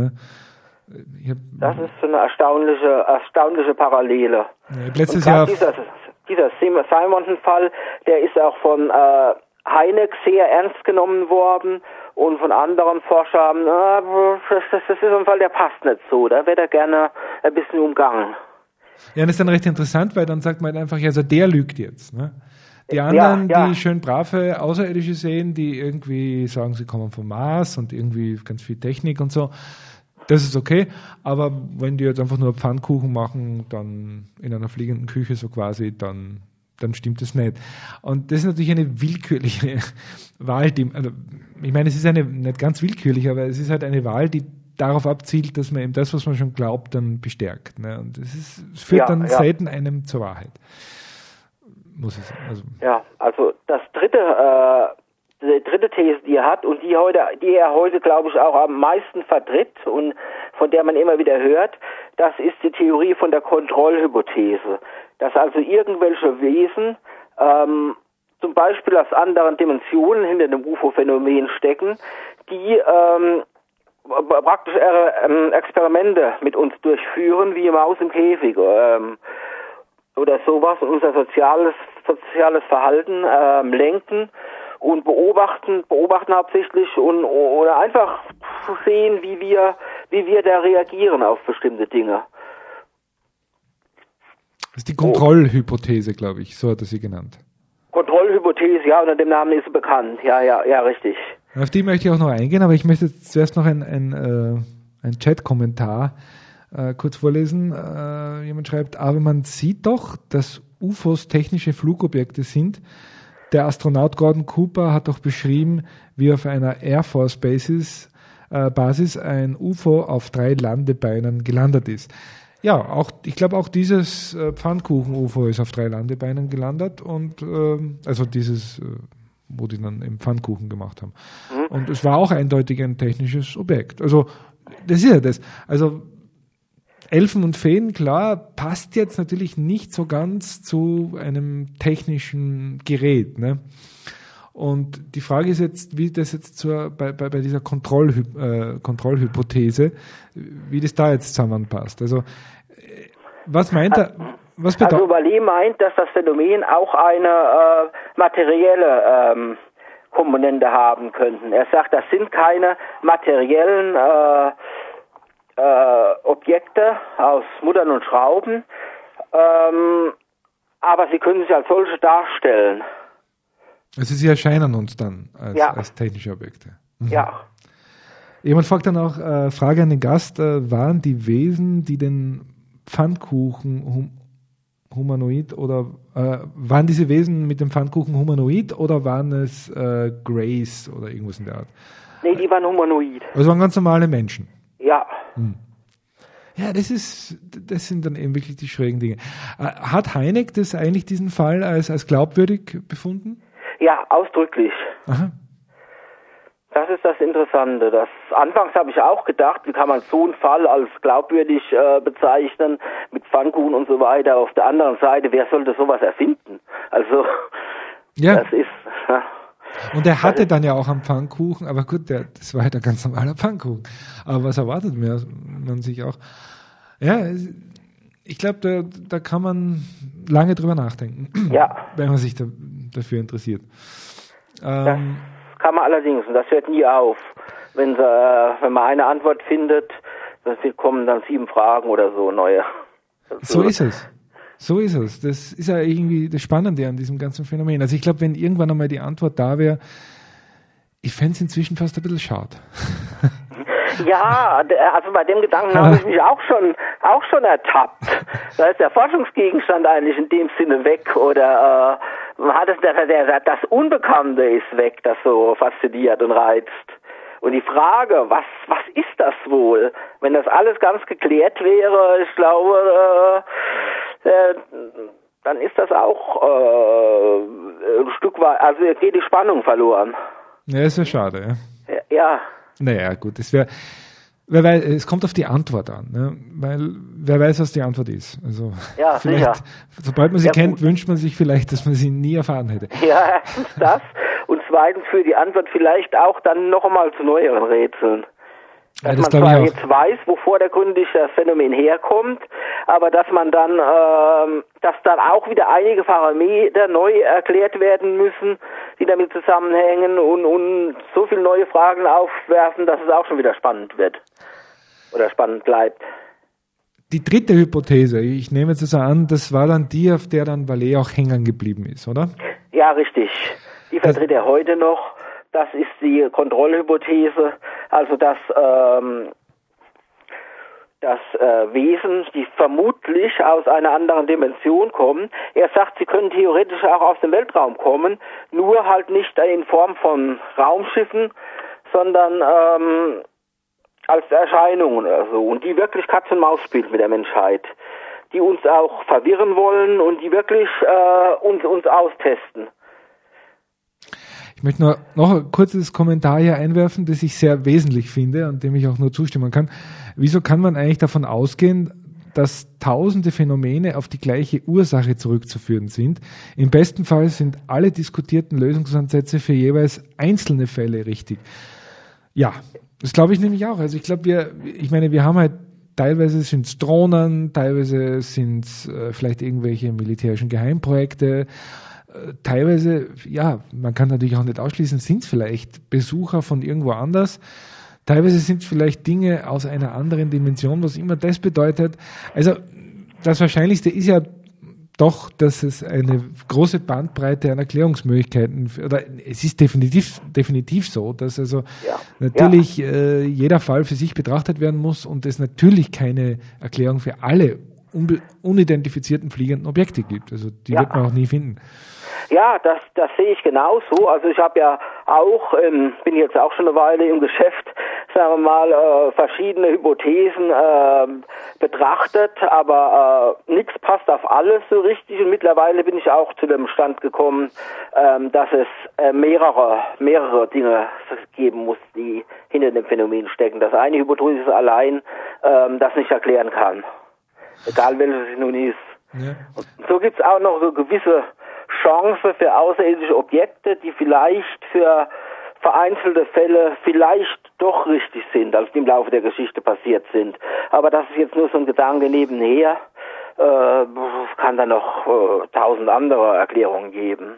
Das ist so eine erstaunliche Parallele. Letztes Jahr dieser Simonsen-Fall, der ist auch von Hynek sehr ernst genommen worden und von anderen Forschern, das ist ein Fall, der passt nicht so, da wird er gerne ein bisschen umgangen. Ja, das ist dann recht interessant, weil dann sagt man einfach, also der lügt jetzt, ne? Die anderen, die schön brave Außerirdische sehen, die irgendwie sagen, sie kommen vom Mars und irgendwie ganz viel Technik und so, das ist okay. Aber wenn die jetzt einfach nur Pfannkuchen machen, dann in einer fliegenden Küche so quasi, dann stimmt das nicht. Und das ist natürlich eine willkürliche Wahl. Ich meine, es ist nicht ganz willkürlich, aber es ist halt eine Wahl, die darauf abzielt, dass man eben das, was man schon glaubt, dann bestärkt. Ne? Und es führt dann selten einem zur Wahrheit. Muss ich sagen. Also das die dritte These, die er hat und die er heute, glaube ich, auch am meisten vertritt und von der man immer wieder hört, das ist die Theorie von der Kontrollhypothese. Dass also irgendwelche Wesen zum Beispiel aus anderen Dimensionen hinter dem UFO-Phänomen stecken, die praktisch Experimente mit uns durchführen, wie Maus im Käfig oder sowas und unser soziales Verhalten lenken und beobachten hauptsächlich oder einfach zu sehen, wie wir da reagieren auf bestimmte Dinge. Das ist die Kontrollhypothese, glaube ich, so hat er sie genannt. Kontrollhypothese, unter dem Namen ist sie bekannt, ja, richtig. Auf die möchte ich auch noch eingehen, aber ich möchte jetzt zuerst noch ein Chat-Kommentar kurz vorlesen. Jemand schreibt, aber man sieht doch, dass UFOs technische Flugobjekte sind. Der Astronaut Gordon Cooper hat doch beschrieben, wie auf einer Air Force Basis ein UFO auf 3 Landebeinen gelandet ist. Ja, ich glaube auch dieses Pfannkuchen-UFO ist auf 3 Landebeinen gelandet und also dieses, wo die dann eben Pfannkuchen gemacht haben. Und es war auch eindeutig ein technisches Objekt. Also das ist ja das. Also Elfen und Feen, klar, passt jetzt natürlich nicht so ganz zu einem technischen Gerät. Ne? Und die Frage ist jetzt, wie das jetzt bei dieser Kontrollhypothese, wie das da jetzt zusammenpasst. Also, was meint er? Also Vallée meint, dass das Phänomen auch eine materielle Komponente haben könnte. Er sagt, das sind keine materiellen Objekte aus Muttern und Schrauben, aber sie können sich als solche darstellen. Also sie erscheinen uns dann als technische Objekte. Ja. Jemand fragt dann auch, Frage an den Gast, waren die Wesen, die den Pfannkuchen humanoid oder waren diese Wesen mit dem Pfannkuchen humanoid oder waren es Greys oder irgendwas in der Art? Nee, die waren humanoid. Also waren ganz normale Menschen. Ja. Ja, das sind dann eben wirklich die schrägen Dinge. Hat Hynek diesen Fall als glaubwürdig befunden? Ja, ausdrücklich. Aha. Das ist das Interessante. Anfangs habe ich auch gedacht, wie kann man so einen Fall als glaubwürdig bezeichnen, mit Pfannkuchen und so weiter. Auf der anderen Seite, wer sollte sowas erfinden? Also, das ist... Und er hatte dann ja auch einen Pfannkuchen, aber gut, das war halt ein ganz normaler Pfannkuchen. Aber was erwartet man sich auch? Ja, ich glaube, da kann man lange drüber nachdenken, wenn man sich dafür interessiert. Das kann man allerdings, und das hört nie auf. Wenn man eine Antwort findet, dann kommen dann 7 Fragen oder so neue. So ist es. Das ist ja irgendwie das Spannende an diesem ganzen Phänomen. Also ich glaube, wenn irgendwann einmal die Antwort da wäre, ich fände es inzwischen fast ein bisschen schade. Ja, also bei dem Gedanken habe ich mich auch schon ertappt. Da ist der Forschungsgegenstand eigentlich in dem Sinne weg, oder das Unbekannte ist weg, das so fasziniert und reizt. Und die Frage, was ist das wohl? Wenn das alles ganz geklärt wäre, ich glaube, dann ist das auch ein Stück weit, also geht die Spannung verloren. Ja, ist ja schade. Ja. Naja, gut, wer weiß, es kommt auf die Antwort an, ne? Weil wer weiß, was die Antwort ist. Also ja, sicher. Sobald man sie kennt, wünscht man sich vielleicht, dass man sie nie erfahren hätte. Ja, erstens das und zweitens für die Antwort vielleicht auch dann noch einmal zu neueren Rätseln. Dass man zwar jetzt weiß, wovor der gründliche das Phänomen herkommt, aber dass man dann, dass dann auch wieder einige Parameter neu erklärt werden müssen, die damit zusammenhängen und so viele neue Fragen aufwerfen, dass es auch schon wieder spannend wird oder spannend bleibt. Die dritte Hypothese, ich nehme jetzt also an, das war dann die, auf der dann Vallée auch hängen geblieben ist, oder? Ja, richtig. Die vertritt er heute noch. Das ist die Kontrollhypothese, also dass Wesen, die vermutlich aus einer anderen Dimension kommen. Er sagt, sie können theoretisch auch aus dem Weltraum kommen, nur halt nicht in Form von Raumschiffen, sondern als Erscheinungen oder so. Und die wirklich Katz und Maus spielen mit der Menschheit, die uns auch verwirren wollen und die wirklich uns austesten. Ich möchte nur noch ein kurzes Kommentar hier einwerfen, das ich sehr wesentlich finde und dem ich auch nur zustimmen kann. Wieso kann man eigentlich davon ausgehen, dass tausende Phänomene auf die gleiche Ursache zurückzuführen sind? Im besten Fall sind alle diskutierten Lösungsansätze für jeweils einzelne Fälle richtig. Ja, das glaube ich nämlich auch. Also ich glaube, wir haben halt teilweise sind es Drohnen, teilweise sind es vielleicht irgendwelche militärischen Geheimprojekte. Teilweise, ja, man kann natürlich auch nicht ausschließen, sind es vielleicht Besucher von irgendwo anders. Teilweise sind es vielleicht Dinge aus einer anderen Dimension, was immer das bedeutet. Also das Wahrscheinlichste ist ja doch, dass es eine große Bandbreite an Erklärungsmöglichkeiten, oder es ist definitiv so, dass also natürlich jeder Fall für sich betrachtet werden muss und es natürlich keine Erklärung für alle unidentifizierten fliegenden Objekte gibt. Also die wird man auch nie finden. Ja, das sehe ich genauso. Also ich habe ja auch, bin jetzt auch schon eine Weile im Geschäft, sagen wir mal, verschiedene Hypothesen betrachtet, aber nichts passt auf alles so richtig und mittlerweile bin ich auch zu dem Stand gekommen, dass es mehrere Dinge geben muss, die hinter dem Phänomen stecken. Dass eine Hypothese allein das nicht erklären kann. Egal welches es nun ist. Ja. Und so gibt es auch noch so gewisse Chance für außerirdische Objekte, die vielleicht für vereinzelte Fälle vielleicht doch richtig sind, also die im Laufe der Geschichte passiert sind. Aber das ist jetzt nur so ein Gedanke nebenher. Es kann da noch 1000 andere Erklärungen geben.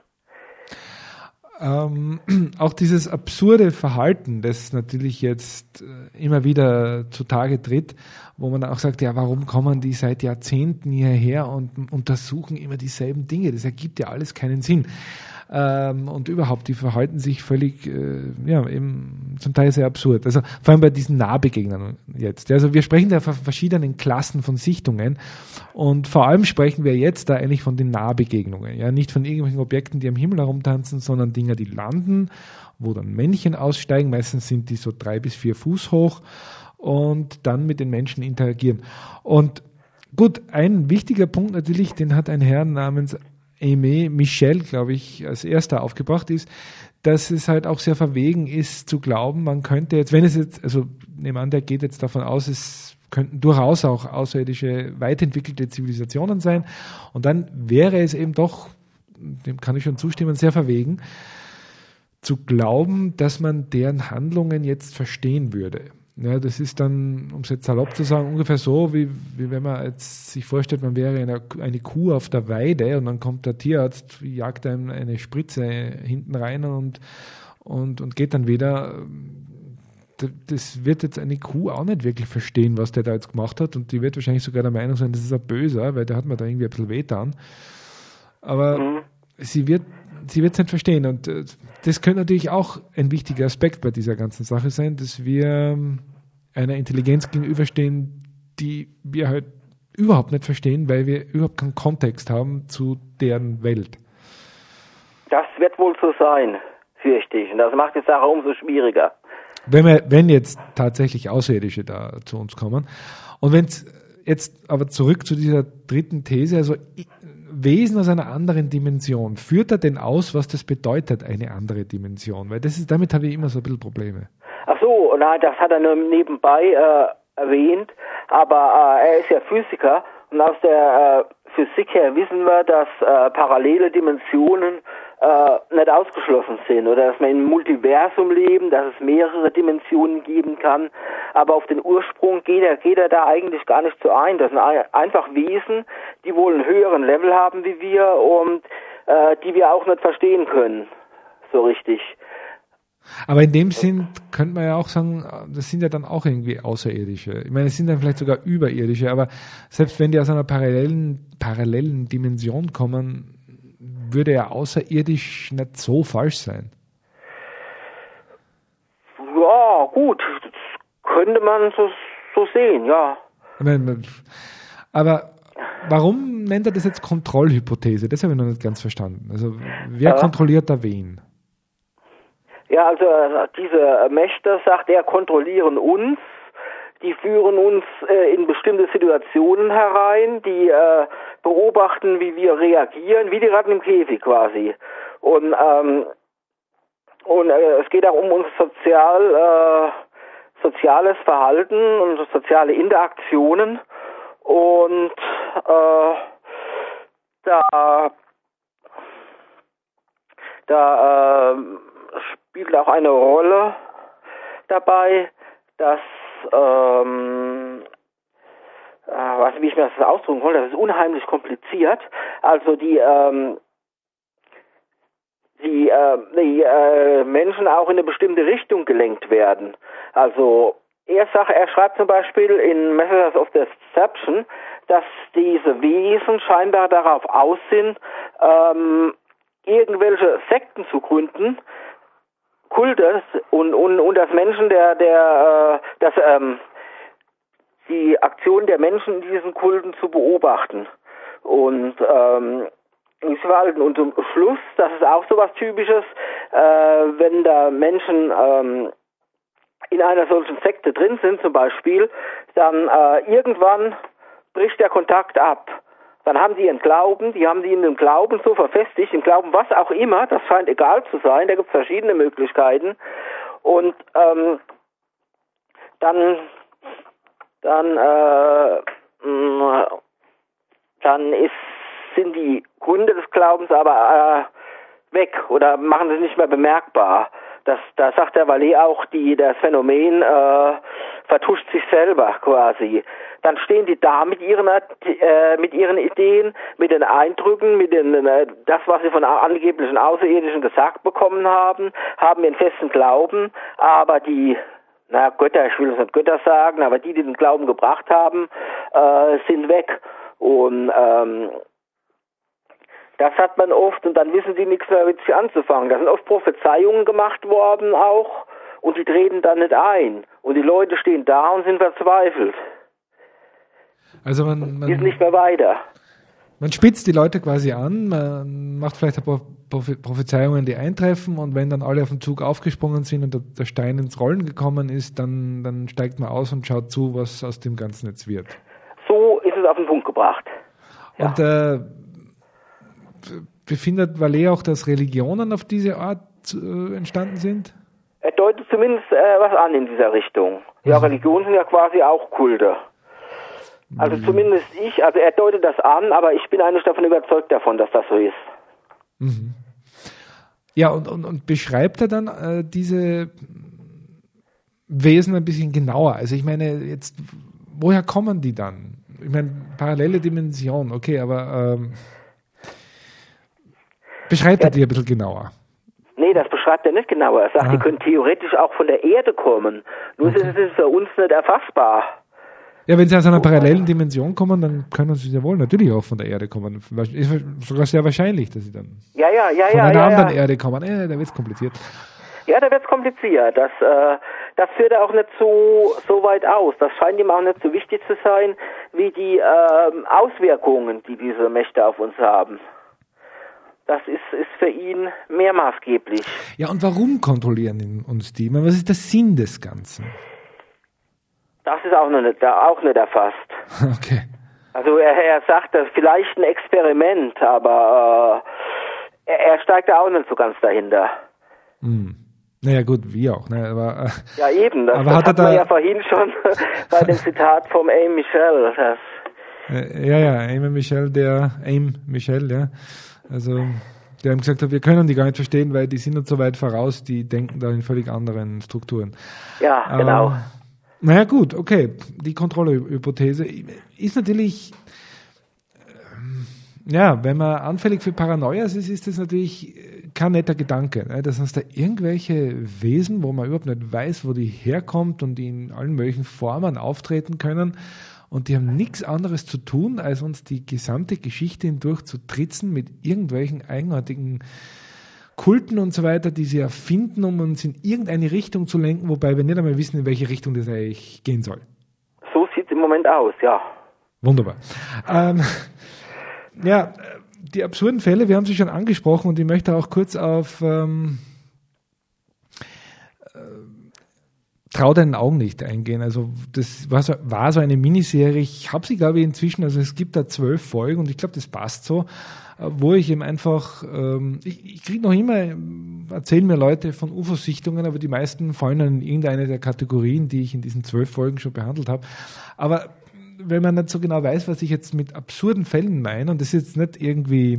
Auch dieses absurde Verhalten, das natürlich jetzt immer wieder zutage tritt, wo man auch sagt, ja, warum kommen die seit Jahrzehnten hierher und untersuchen immer dieselben Dinge? Das ergibt ja alles keinen Sinn. Und überhaupt, die verhalten sich völlig, eben zum Teil sehr absurd. Also vor allem bei diesen Nahbegegnungen jetzt. Also wir sprechen da von verschiedenen Klassen von Sichtungen und vor allem sprechen wir jetzt da eigentlich von den Nahbegegnungen. Ja, nicht von irgendwelchen Objekten, die am Himmel herumtanzen, sondern Dinge, die landen, wo dann Männchen aussteigen. Meistens sind die so 3 bis 4 Fuß hoch und dann mit den Menschen interagieren. Und gut, ein wichtiger Punkt natürlich, den hat ein Herr namens Aimé Michel, glaube ich, als erster aufgebracht ist, dass es halt auch sehr verwegen ist zu glauben, man könnte jetzt, wenn es jetzt, also nehmen wir an, der geht jetzt davon aus, es könnten durchaus auch außerirdische, weit entwickelte Zivilisationen sein und dann wäre es eben doch, dem kann ich schon zustimmen, sehr verwegen zu glauben, dass man deren Handlungen jetzt verstehen würde. Ja, das ist dann, um es jetzt salopp zu sagen, ungefähr so, wie wenn man jetzt sich vorstellt, man wäre eine Kuh auf der Weide und dann kommt der Tierarzt, jagt einem eine Spritze hinten rein und geht dann wieder. Das wird jetzt eine Kuh auch nicht wirklich verstehen, was der da jetzt gemacht hat, und die wird wahrscheinlich sogar der Meinung sein, das ist ein Böser, weil der hat mir da irgendwie ein bisschen wehgetan. Aber sie wird es nicht verstehen, und das könnte natürlich auch ein wichtiger Aspekt bei dieser ganzen Sache sein, dass wir einer Intelligenz gegenüberstehen, die wir halt überhaupt nicht verstehen, weil wir überhaupt keinen Kontext haben zu deren Welt. Das wird wohl so sein, fürchte ich, und das macht die Sache umso schwieriger. Wenn jetzt tatsächlich Außerirdische da zu uns kommen, und wenn es jetzt aber zurück zu dieser dritten These, also Wesen aus einer anderen Dimension, führt er denn aus, was das bedeutet, eine andere Dimension? Weil damit habe ich immer so ein bisschen Probleme. Ach so, nein, das hat er nur nebenbei erwähnt, aber er ist ja Physiker, und aus der Physik her wissen wir, dass parallele Dimensionen nicht ausgeschlossen sind, oder dass wir im Multiversum leben, dass es mehrere Dimensionen geben kann, aber auf den Ursprung geht er da eigentlich gar nicht so ein. Das sind einfach Wesen, die wohl einen höheren Level haben wie wir und die wir auch nicht verstehen können, so richtig. Aber in dem Sinn könnte man ja auch sagen, das sind ja dann auch irgendwie Außerirdische. Ich meine, es sind dann vielleicht sogar Überirdische, aber selbst wenn die aus einer parallelen Dimension kommen, würde ja außerirdisch nicht so falsch sein. Ja, gut, das könnte man so sehen, ja. Aber warum nennt er das jetzt Kontrollhypothese? Das habe ich noch nicht ganz verstanden. Also wer kontrolliert da wen? Ja, also diese Mächte, sagt er, kontrollieren uns. Die führen uns in bestimmte Situationen herein, die beobachten, wie wir reagieren, wie die Ratten im Käfig quasi. Und es geht auch um unser soziales Verhalten und soziale Interaktionen. Und da spielt auch eine Rolle dabei, dass wie ich mir das ausdrücken wollte, das ist unheimlich kompliziert. Also die Menschen auch in eine bestimmte Richtung gelenkt werden. Also er schreibt zum Beispiel in Messages of Deception, dass diese Wesen scheinbar darauf aus sind, irgendwelche Sekten zu gründen, Kultes, und dass Menschen die Aktion der Menschen in diesen Kulten zu beobachten und ins Verhalten. Und zum Schluss, das ist auch so was Typisches, wenn da Menschen in einer solchen Sekte drin sind zum Beispiel, dann irgendwann bricht der Kontakt ab. Dann haben sie ihren Glauben, die haben sie in dem Glauben so verfestigt, im Glauben was auch immer, das scheint egal zu sein, da gibt es verschiedene Möglichkeiten. Und dann sind die Gründe des Glaubens aber weg oder machen es nicht mehr bemerkbar. Da sagt der Vallée auch, das Phänomen vertuscht sich selber quasi. Dann stehen die da mit ihren Ideen, mit den Eindrücken, das, was sie von angeblichen Außerirdischen gesagt bekommen haben ihren festen Glauben, aber Götter, ich will es nicht Götter sagen, aber die den Glauben gebracht haben, sind weg. Und das hat man oft, und dann wissen sie nichts mehr mit sich anzufangen. Da sind oft Prophezeiungen gemacht worden auch, und die treten dann nicht ein. Und die Leute stehen da und sind verzweifelt. Also man ist nicht mehr weiter. Man spitzt die Leute quasi an, man macht vielleicht ein paar Prophezeiungen, die eintreffen, und wenn dann alle auf den Zug aufgesprungen sind und der Stein ins Rollen gekommen ist, dann steigt man aus und schaut zu, was aus dem Ganzen jetzt wird. So ist es auf den Punkt gebracht. Ja. Und befindet Vallée auch, dass Religionen auf diese Art entstanden sind? Er deutet zumindest was an in dieser Richtung. Ja, Religionen sind ja quasi auch Kulte. Also zumindest er deutet das an, aber ich bin eigentlich davon überzeugt dass das so ist. Mhm. Ja, und beschreibt er dann diese Wesen ein bisschen genauer? Also ich meine, jetzt, woher kommen die dann? Ich meine, parallele Dimension, okay, aber beschreibt er die ein bisschen genauer? Nee, das beschreibt er nicht genauer. Er sagt, die können theoretisch auch von der Erde kommen. Nur ist es für uns nicht erfassbar. Ja, wenn sie aus einer parallelen Dimension kommen, dann können sie ja wohl natürlich auch von der Erde kommen. Ist sogar sehr wahrscheinlich, dass sie dann von einer anderen Erde kommen. Da wird es kompliziert. Ja, da wird es kompliziert. Das führt er auch nicht so weit aus. Das scheint ihm auch nicht so wichtig zu sein, wie die Auswirkungen, die diese Mächte auf uns haben. Das ist für ihn mehr maßgeblich. Ja, und warum kontrollieren uns die? Was ist der Sinn des Ganzen? Das ist auch nicht erfasst. Okay. Also er sagt, das ist vielleicht ein Experiment, aber er steigt da auch nicht so ganz dahinter. Naja gut, wie auch. Ne? Aber, ja eben, das hatten wir ja vorhin schon bei dem Zitat vom Aim Michel. Aim Michel, ja. Also der haben gesagt hat, wir können die gar nicht verstehen, weil die sind uns so weit voraus, die denken da in völlig anderen Strukturen. Ja, genau. Naja gut, okay, die Kontrollhypothese ist natürlich, wenn man anfällig für Paranoias ist das natürlich kein netter Gedanke, ne? Dass es da irgendwelche Wesen, wo man überhaupt nicht weiß, wo die herkommt und die in allen möglichen Formen auftreten können und die haben nichts anderes zu tun, als uns die gesamte Geschichte hindurch zu tritzen mit irgendwelchen eigenartigen Kulten und so weiter, die sie erfinden, um uns in irgendeine Richtung zu lenken, wobei wir nicht einmal wissen, in welche Richtung das eigentlich gehen soll. So sieht es im Moment aus, ja. Wunderbar. Die absurden Fälle, wir haben sie schon angesprochen und ich möchte auch kurz auf Trau deinen Augen nicht eingehen. Also das war so eine Miniserie. Ich habe sie, glaube ich, inzwischen, also es gibt da 12 Folgen und ich glaube, das passt so, wo ich eben einfach, ich kriege noch immer, erzählen mir Leute von UFO-Sichtungen, aber die meisten fallen in irgendeine der Kategorien, die ich in diesen 12 Folgen schon behandelt habe. Aber wenn man nicht so genau weiß, was ich jetzt mit absurden Fällen meine, und das ist jetzt nicht irgendwie,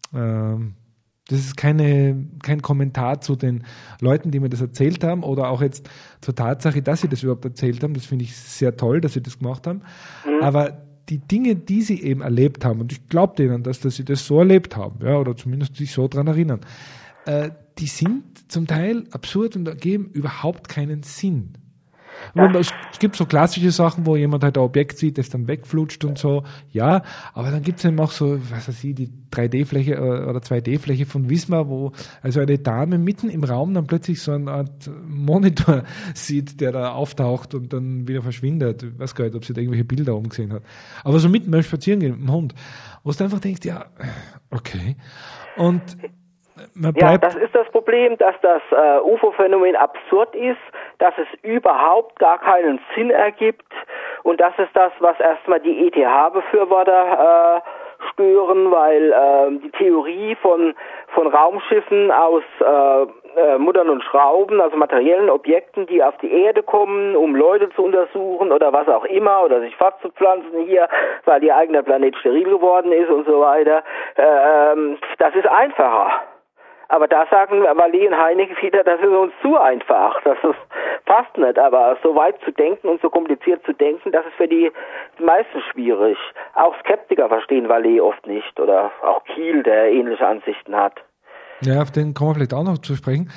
das ist kein Kommentar zu den Leuten, die mir das erzählt haben oder auch jetzt zur Tatsache, dass sie das überhaupt erzählt haben. Das finde ich sehr toll, dass sie das gemacht haben. Aber die Dinge, die sie eben erlebt haben, und ich glaube denen, dass sie das so erlebt haben, ja, oder zumindest sich so daran erinnern, die sind zum Teil absurd und ergeben überhaupt keinen Sinn. Es gibt so klassische Sachen, wo jemand halt ein Objekt sieht, das dann wegflutscht und so, ja, aber dann gibt es eben auch so, was weiß ich, die 3D-Fläche oder 2D-Fläche von Wismar, wo also eine Dame mitten im Raum dann plötzlich so eine Art Monitor sieht, der da auftaucht und dann wieder verschwindet. Ich weiß gar nicht, ob sie da irgendwelche Bilder umgesehen hat. Aber so mitten beim Spazierengehen mit dem Hund, wo du einfach denkst, ja, okay. Und das ist das Problem, dass das UFO-Phänomen absurd ist, dass es überhaupt gar keinen Sinn ergibt und das ist das, was erstmal die ETH-Befürworter stören, weil die Theorie von Raumschiffen aus Muttern und Schrauben, also materiellen Objekten, die auf die Erde kommen, um Leute zu untersuchen oder was auch immer oder sich fortzupflanzen hier, weil ihr eigener Planet steril geworden ist und so weiter, das ist einfacher. Aber da sagen Vallée und Heinecke wieder, das ist uns zu einfach. Das passt nicht. Aber so weit zu denken und so kompliziert zu denken, das ist für die meisten schwierig. Auch Skeptiker verstehen Vallée oft nicht. Oder auch Kiel, der ähnliche Ansichten hat. Ja, auf den kommen wir vielleicht auch noch zu sprechen.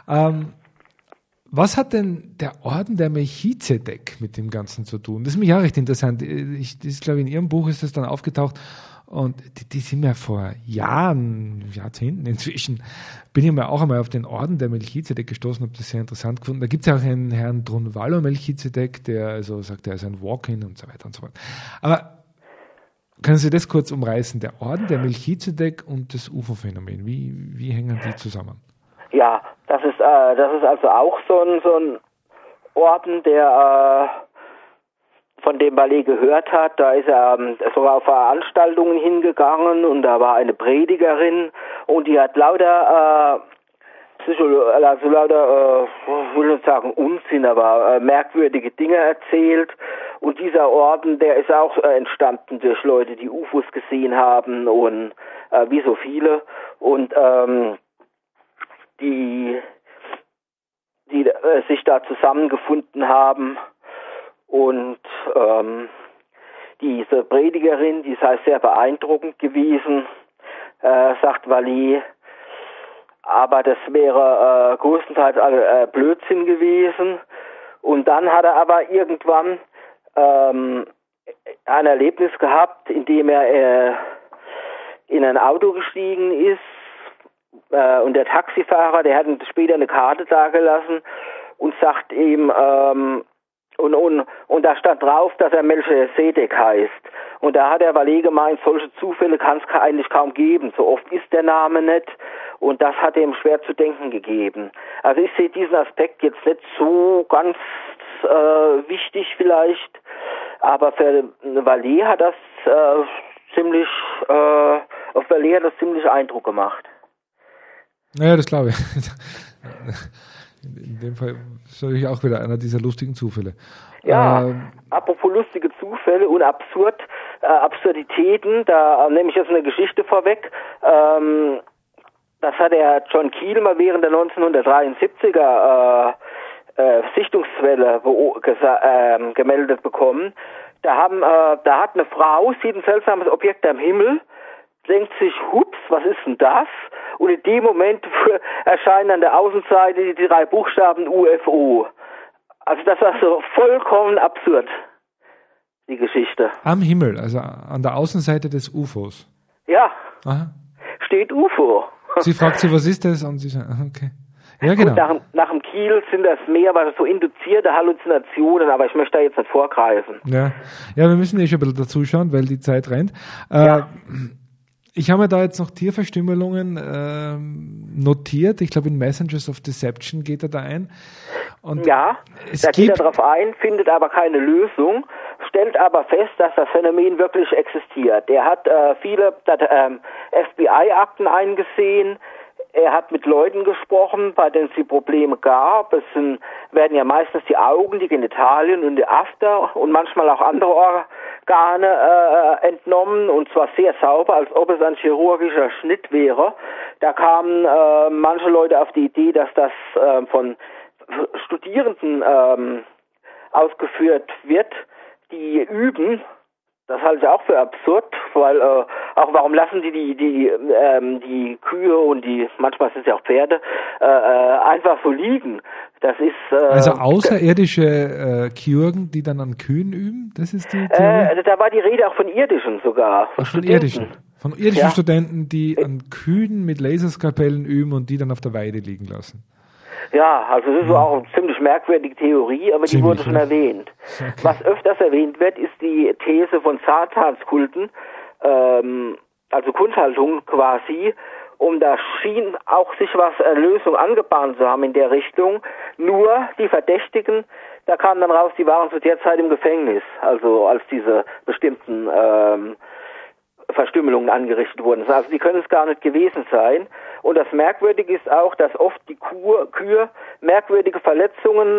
Was hat denn der Orden der Melchizedek mit dem Ganzen zu tun? Das ist mich auch recht interessant. Ich glaube, in Ihrem Buch ist das dann aufgetaucht. Und die sind mir vor Jahrzehnten inzwischen, bin ich mir auch einmal auf den Orden der Melchizedek gestoßen, habe das sehr interessant gefunden. Da gibt es ja auch einen Herrn Drunvalo Melchizedek, der also sagt, er ist ein Walk-in und so weiter und so fort. Aber können Sie das kurz umreißen? Der Orden der Melchizedek und das UFO-Phänomen, wie hängen die zusammen? Ja, das ist also auch so ein Orden, der von dem Vallée gehört hat. Da ist er sogar auf Veranstaltungen hingegangen und da war eine Predigerin und die hat lauter ich will nicht sagen Unsinn, aber merkwürdige Dinge erzählt. Und dieser Orden, der ist auch entstanden durch Leute, die UFOs gesehen haben und wie so viele. Und die sich da zusammengefunden haben. Und diese Predigerin, die sei sehr beeindruckend gewesen, sagt Vallée, aber das wäre größtenteils Blödsinn gewesen. Und dann hat er aber irgendwann ein Erlebnis gehabt, in dem er in ein Auto gestiegen ist und der Taxifahrer, der hat ihm später eine Karte dagelassen und sagt ihm, und da stand drauf, dass er Melchisedek heißt. Und da hat der Vallée gemeint, solche Zufälle kann es eigentlich kaum geben. So oft ist der Name nicht. Und das hat ihm schwer zu denken gegeben. Also ich sehe diesen Aspekt jetzt nicht so ganz wichtig vielleicht. Aber für Vallée hat das auf Vallée hat das ziemlich Eindruck gemacht. Naja, das glaube ich. In dem Fall ist natürlich auch wieder einer dieser lustigen Zufälle. Ja, apropos lustige Zufälle und Absurditäten, da nehme ich jetzt eine Geschichte vorweg. Das hat der John Keel mal während der 1973er Sichtungswelle gemeldet bekommen. Da hat eine Frau, sieht ein seltsames Objekt am Himmel, denkt sich, hups, was ist denn das? Und in dem Moment erscheinen an der Außenseite die 3 Buchstaben UFO. Also das war so vollkommen absurd, die Geschichte. Am Himmel, also an der Außenseite des UFOs? Ja, aha. Steht UFO. Sie fragt sie, was ist das? Und sie sagt, okay. Ja, genau. Und nach dem Kiel sind das mehr so induzierte Halluzinationen, aber ich möchte da jetzt nicht vorgreifen. Ja, wir müssen schon ein bisschen dazu schauen, weil die Zeit rennt. Ich habe mir da jetzt noch Tierverstümmelungen notiert. Ich glaube, in Messengers of Deception geht er da ein. Und ja, da geht er darauf ein, findet aber keine Lösung, stellt aber fest, dass das Phänomen wirklich existiert. Er hat viele FBI-Akten eingesehen. Er hat mit Leuten gesprochen, bei denen es die Probleme gab. Es werden ja meistens die Augen, die Genitalien und die After und manchmal auch andere Organe entnommen, und zwar sehr sauber, als ob es ein chirurgischer Schnitt wäre. Da kamen manche Leute auf die Idee, dass das von Studierenden ausgeführt wird, die üben. Das halte ich auch für absurd, weil auch warum lassen die Kühe und manchmal sind es ja auch Pferde einfach so liegen. Das ist also außerirdische Chirurgen, die dann an Kühen üben. Das ist die Theorie? Da war die Rede auch von irdischen sogar. Von irdischen Studenten, die an Kühen mit Laserskalpellen üben und die dann auf der Weide liegen lassen. Ja, also das ist auch eine ziemlich merkwürdige Theorie, aber die wurde schon erwähnt. Okay. Was öfters erwähnt wird, ist die These von Satanskulten, also Kulthaltung quasi, da schien auch sich was Lösung angebahnt zu haben in der Richtung. Nur die Verdächtigen, da kam dann raus, die waren zu der Zeit im Gefängnis, also als diese bestimmten Verstümmelungen angerichtet wurden. Also die können es gar nicht gewesen sein. Und das Merkwürdige ist auch, dass oft die Kühe merkwürdige Verletzungen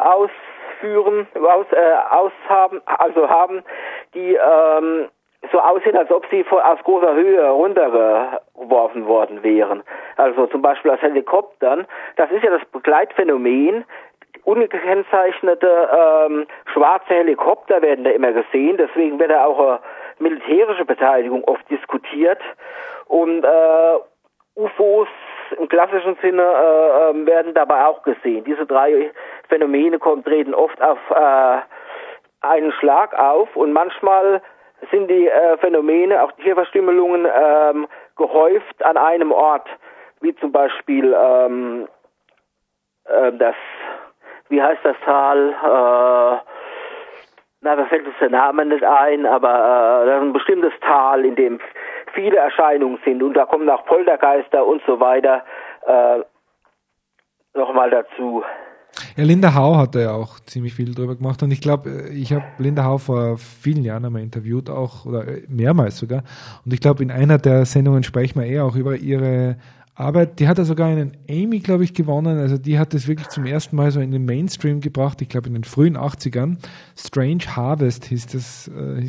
haben, die so aussehen, als ob sie aus großer Höhe runtergeworfen worden wären. Also zum Beispiel aus Helikoptern. Das ist ja das Begleitphänomen. Ungekennzeichnete schwarze Helikopter werden da immer gesehen. Deswegen wird da auch militärische Beteiligung oft diskutiert. Und UFOs im klassischen Sinne werden dabei auch gesehen. Diese 3 Phänomene treten oft auf einen Schlag auf, und manchmal sind die Phänomene, auch Tierverstümmelungen, gehäuft an einem Ort, wie zum Beispiel wie heißt das Tal? Da fällt uns der Name nicht ein, aber das ist ein bestimmtes Tal, in dem viele Erscheinungen sind, und da kommen auch Poltergeister und so weiter nochmal dazu. Ja, Linda Howe hat da ja auch ziemlich viel drüber gemacht, und ich glaube, ich habe Linda Howe vor vielen Jahren einmal interviewt, auch oder mehrmals sogar, und ich glaube, in einer der Sendungen sprechen wir auch über ihre Arbeit. Die hat ja sogar einen Emmy, glaube ich, gewonnen. Also die hat das wirklich zum ersten Mal so in den Mainstream gebracht, ich glaube in den frühen 80ern. Strange Harvest hieß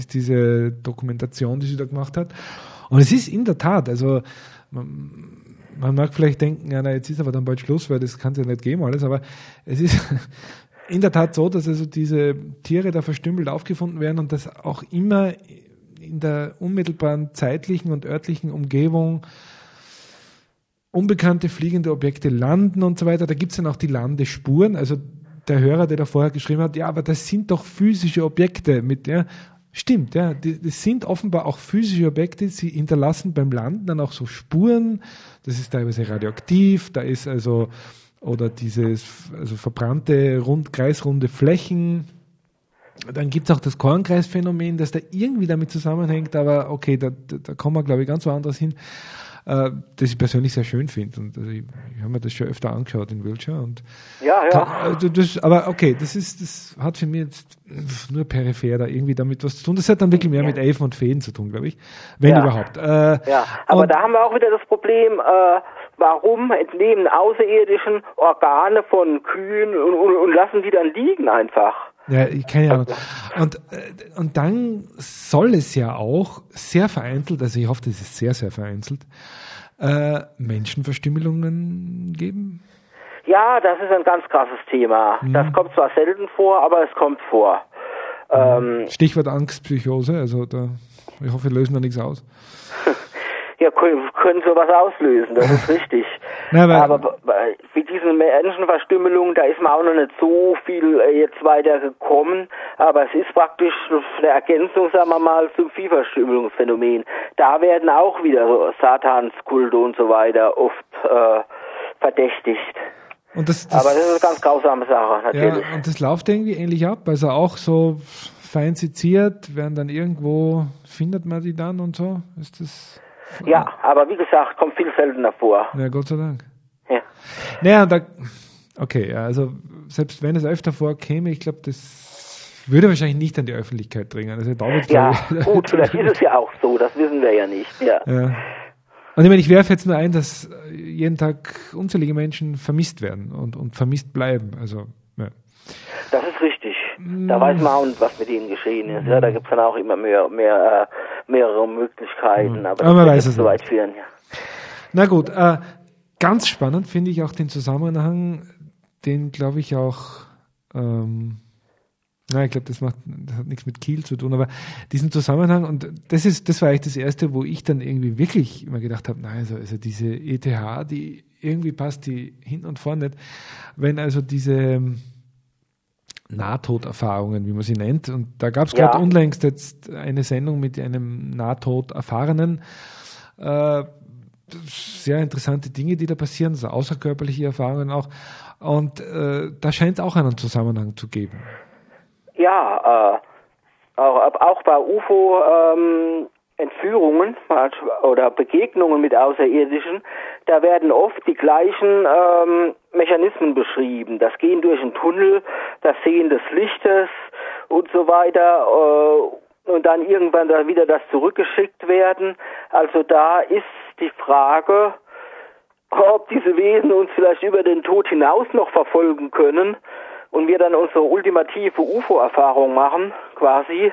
diese Dokumentation, die sie da gemacht hat. Und es ist in der Tat, also man mag vielleicht denken, ja, na, jetzt ist aber dann bald Schluss, weil das kann es ja nicht geben alles, aber es ist in der Tat so, dass also diese Tiere da verstümmelt aufgefunden werden und dass auch immer in der unmittelbaren zeitlichen und örtlichen Umgebung unbekannte fliegende Objekte landen und so weiter. Da gibt es dann auch die Landespuren. Also der Hörer, der da vorher geschrieben hat, ja, aber das sind doch physische Objekte. Stimmt, ja, das sind offenbar auch physische Objekte. Sie hinterlassen beim Landen dann auch so Spuren. Das ist teilweise radioaktiv. Da ist also verbrannte kreisrunde Flächen. Dann gibt es auch das Kornkreisphänomen, das da irgendwie damit zusammenhängt, aber okay, da kommen wir, glaube ich, ganz woanders hin, das ich persönlich sehr schön finde. Und also ich habe mir das schon öfter angeschaut in Wiltshire. Und aber okay, das hat für mich jetzt nur peripher da irgendwie damit was zu tun. Das hat dann wirklich mehr mit Elfen und Feen zu tun, glaube ich, wenn überhaupt. Aber da haben wir auch wieder das Problem, warum entnehmen Außerirdischen Organe von Kühen und lassen die dann liegen einfach? Ja, keine Ahnung. Und dann soll es ja auch sehr vereinzelt, also ich hoffe, das ist sehr, sehr vereinzelt, Menschenverstümmelungen geben? Ja, das ist ein ganz krasses Thema. Das kommt zwar selten vor, aber es kommt vor. Stichwort Angstpsychose, also ich hoffe, wir lösen da nichts aus. Ja, können sowas auslösen, das ist richtig. Aber mit diesen Menschenverstümmelungen, da ist man auch noch nicht so viel jetzt weiter gekommen, aber es ist praktisch eine Ergänzung, sagen wir mal, zum Viehverstümmelungsphänomen. Da werden auch wieder so Satanskulte und so weiter oft verdächtigt. Aber das ist eine ganz grausame Sache, natürlich. Ja, und das läuft irgendwie ähnlich ab, also auch so fein seziert, werden dann irgendwo, findet man die dann und so? Ist das... Ja, aber wie gesagt, kommt viel seltener vor. Ja, Gott sei Dank. Ja. Naja, okay, also selbst wenn es öfter vorkäme, ich glaube, das würde wahrscheinlich nicht an die Öffentlichkeit dringen. Also gut, vielleicht ist es ja auch so, das wissen wir ja nicht. Ja. Und ich meine, ich werfe jetzt nur ein, dass jeden Tag unzählige Menschen vermisst werden und vermisst bleiben. Also, ja. Das ist richtig. Da weiß man auch nicht, was mit ihnen geschehen ist. Ja, da gibt es dann auch immer mehrere Möglichkeiten, aber das wird nicht so weit führen. Ja. Na gut, ganz spannend finde ich auch den Zusammenhang, den glaube ich auch, ich glaube, das hat nichts mit Kiel zu tun, aber diesen Zusammenhang, und das war eigentlich das Erste, wo ich dann irgendwie wirklich immer gedacht habe, also diese ETH, die irgendwie passt die hinten und vorne nicht, wenn also diese Nahtoderfahrungen, wie man sie nennt. Und da gab es gerade unlängst jetzt eine Sendung mit einem Nahtoderfahrenen. Sehr interessante Dinge, die da passieren, also außerkörperliche Erfahrungen auch. Und da scheint es auch einen Zusammenhang zu geben. Ja, auch bei UFO-Entführungen oder Begegnungen mit Außerirdischen, da werden oft die gleichen Mechanismen beschrieben. Das Gehen durch einen Tunnel, das Sehen des Lichtes und so weiter und dann irgendwann wieder das zurückgeschickt werden. Also da ist die Frage, ob diese Wesen uns vielleicht über den Tod hinaus noch verfolgen können und wir dann unsere ultimative UFO-Erfahrung machen, quasi,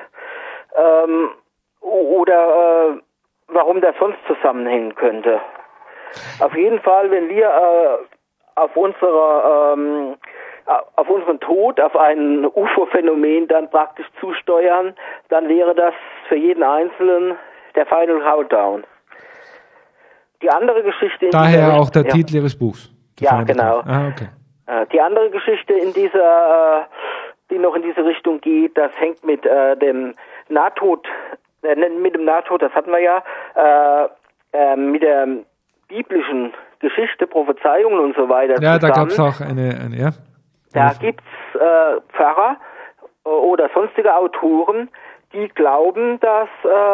oder warum das sonst zusammenhängen könnte. Auf jeden Fall, wenn wir auf unseren Tod, auf ein UFO-Phänomen dann praktisch zusteuern, dann wäre das für jeden Einzelnen der Final Countdown. Die andere Geschichte... Daher auch der Titel Ihres Buchs. Ja, genau. Okay. Die andere Geschichte die noch in diese Richtung geht, das hängt mit dem Nahtod, das hatten wir ja, mit der biblischen Geschichte, Prophezeiungen und so weiter zusammen. Da gab es auch eine. Da gibt's Pfarrer oder sonstige Autoren, die glauben, dass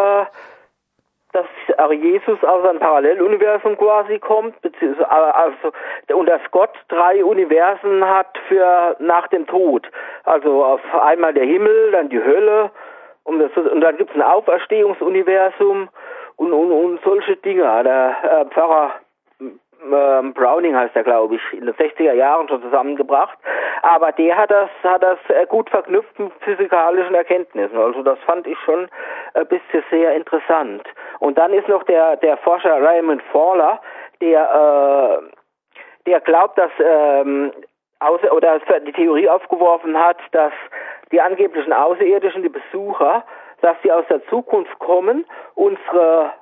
Jesus aus einem Paralleluniversum quasi kommt, und dass Gott 3 Universen hat für nach dem Tod. Also auf einmal der Himmel, dann die Hölle und dann gibt es ein Auferstehungsuniversum und solche Dinge. Der Pfarrer Browning heißt er, glaube ich, in den 60er Jahren schon zusammengebracht. Aber der hat das gut verknüpft mit physikalischen Erkenntnissen. Also das fand ich schon ein bisschen sehr interessant. Und dann ist noch der Forscher Raymond Fowler, der glaubt, dass oder die Theorie aufgeworfen hat, dass die angeblichen Außerirdischen, die Besucher, dass sie aus der Zukunft kommen, unsere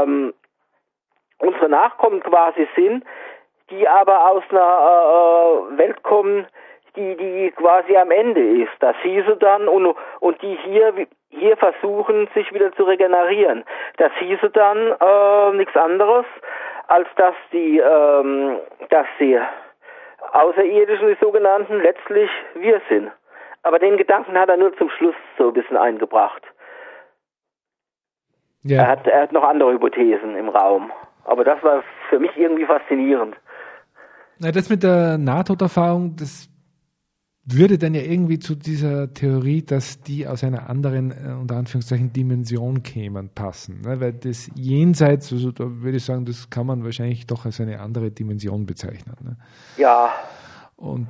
Nachkommen quasi sind, die aber aus einer Welt kommen, die quasi am Ende ist. Das hieße dann, und die hier versuchen, sich wieder zu regenerieren. Das hieße dann nichts anderes, als dass die Außerirdischen, die sogenannten, letztlich wir sind. Aber den Gedanken hat er nur zum Schluss so ein bisschen eingebracht. Ja. Er hat noch andere Hypothesen im Raum. Aber das war für mich irgendwie faszinierend. Na, das mit der Nahtoderfahrung, das würde dann ja irgendwie zu dieser Theorie, dass die aus einer anderen, unter Anführungszeichen, Dimension kämen, passen. Ne? Weil das Jenseits, also da würde ich sagen, das kann man wahrscheinlich doch als eine andere Dimension bezeichnen. Ne? Ja. Und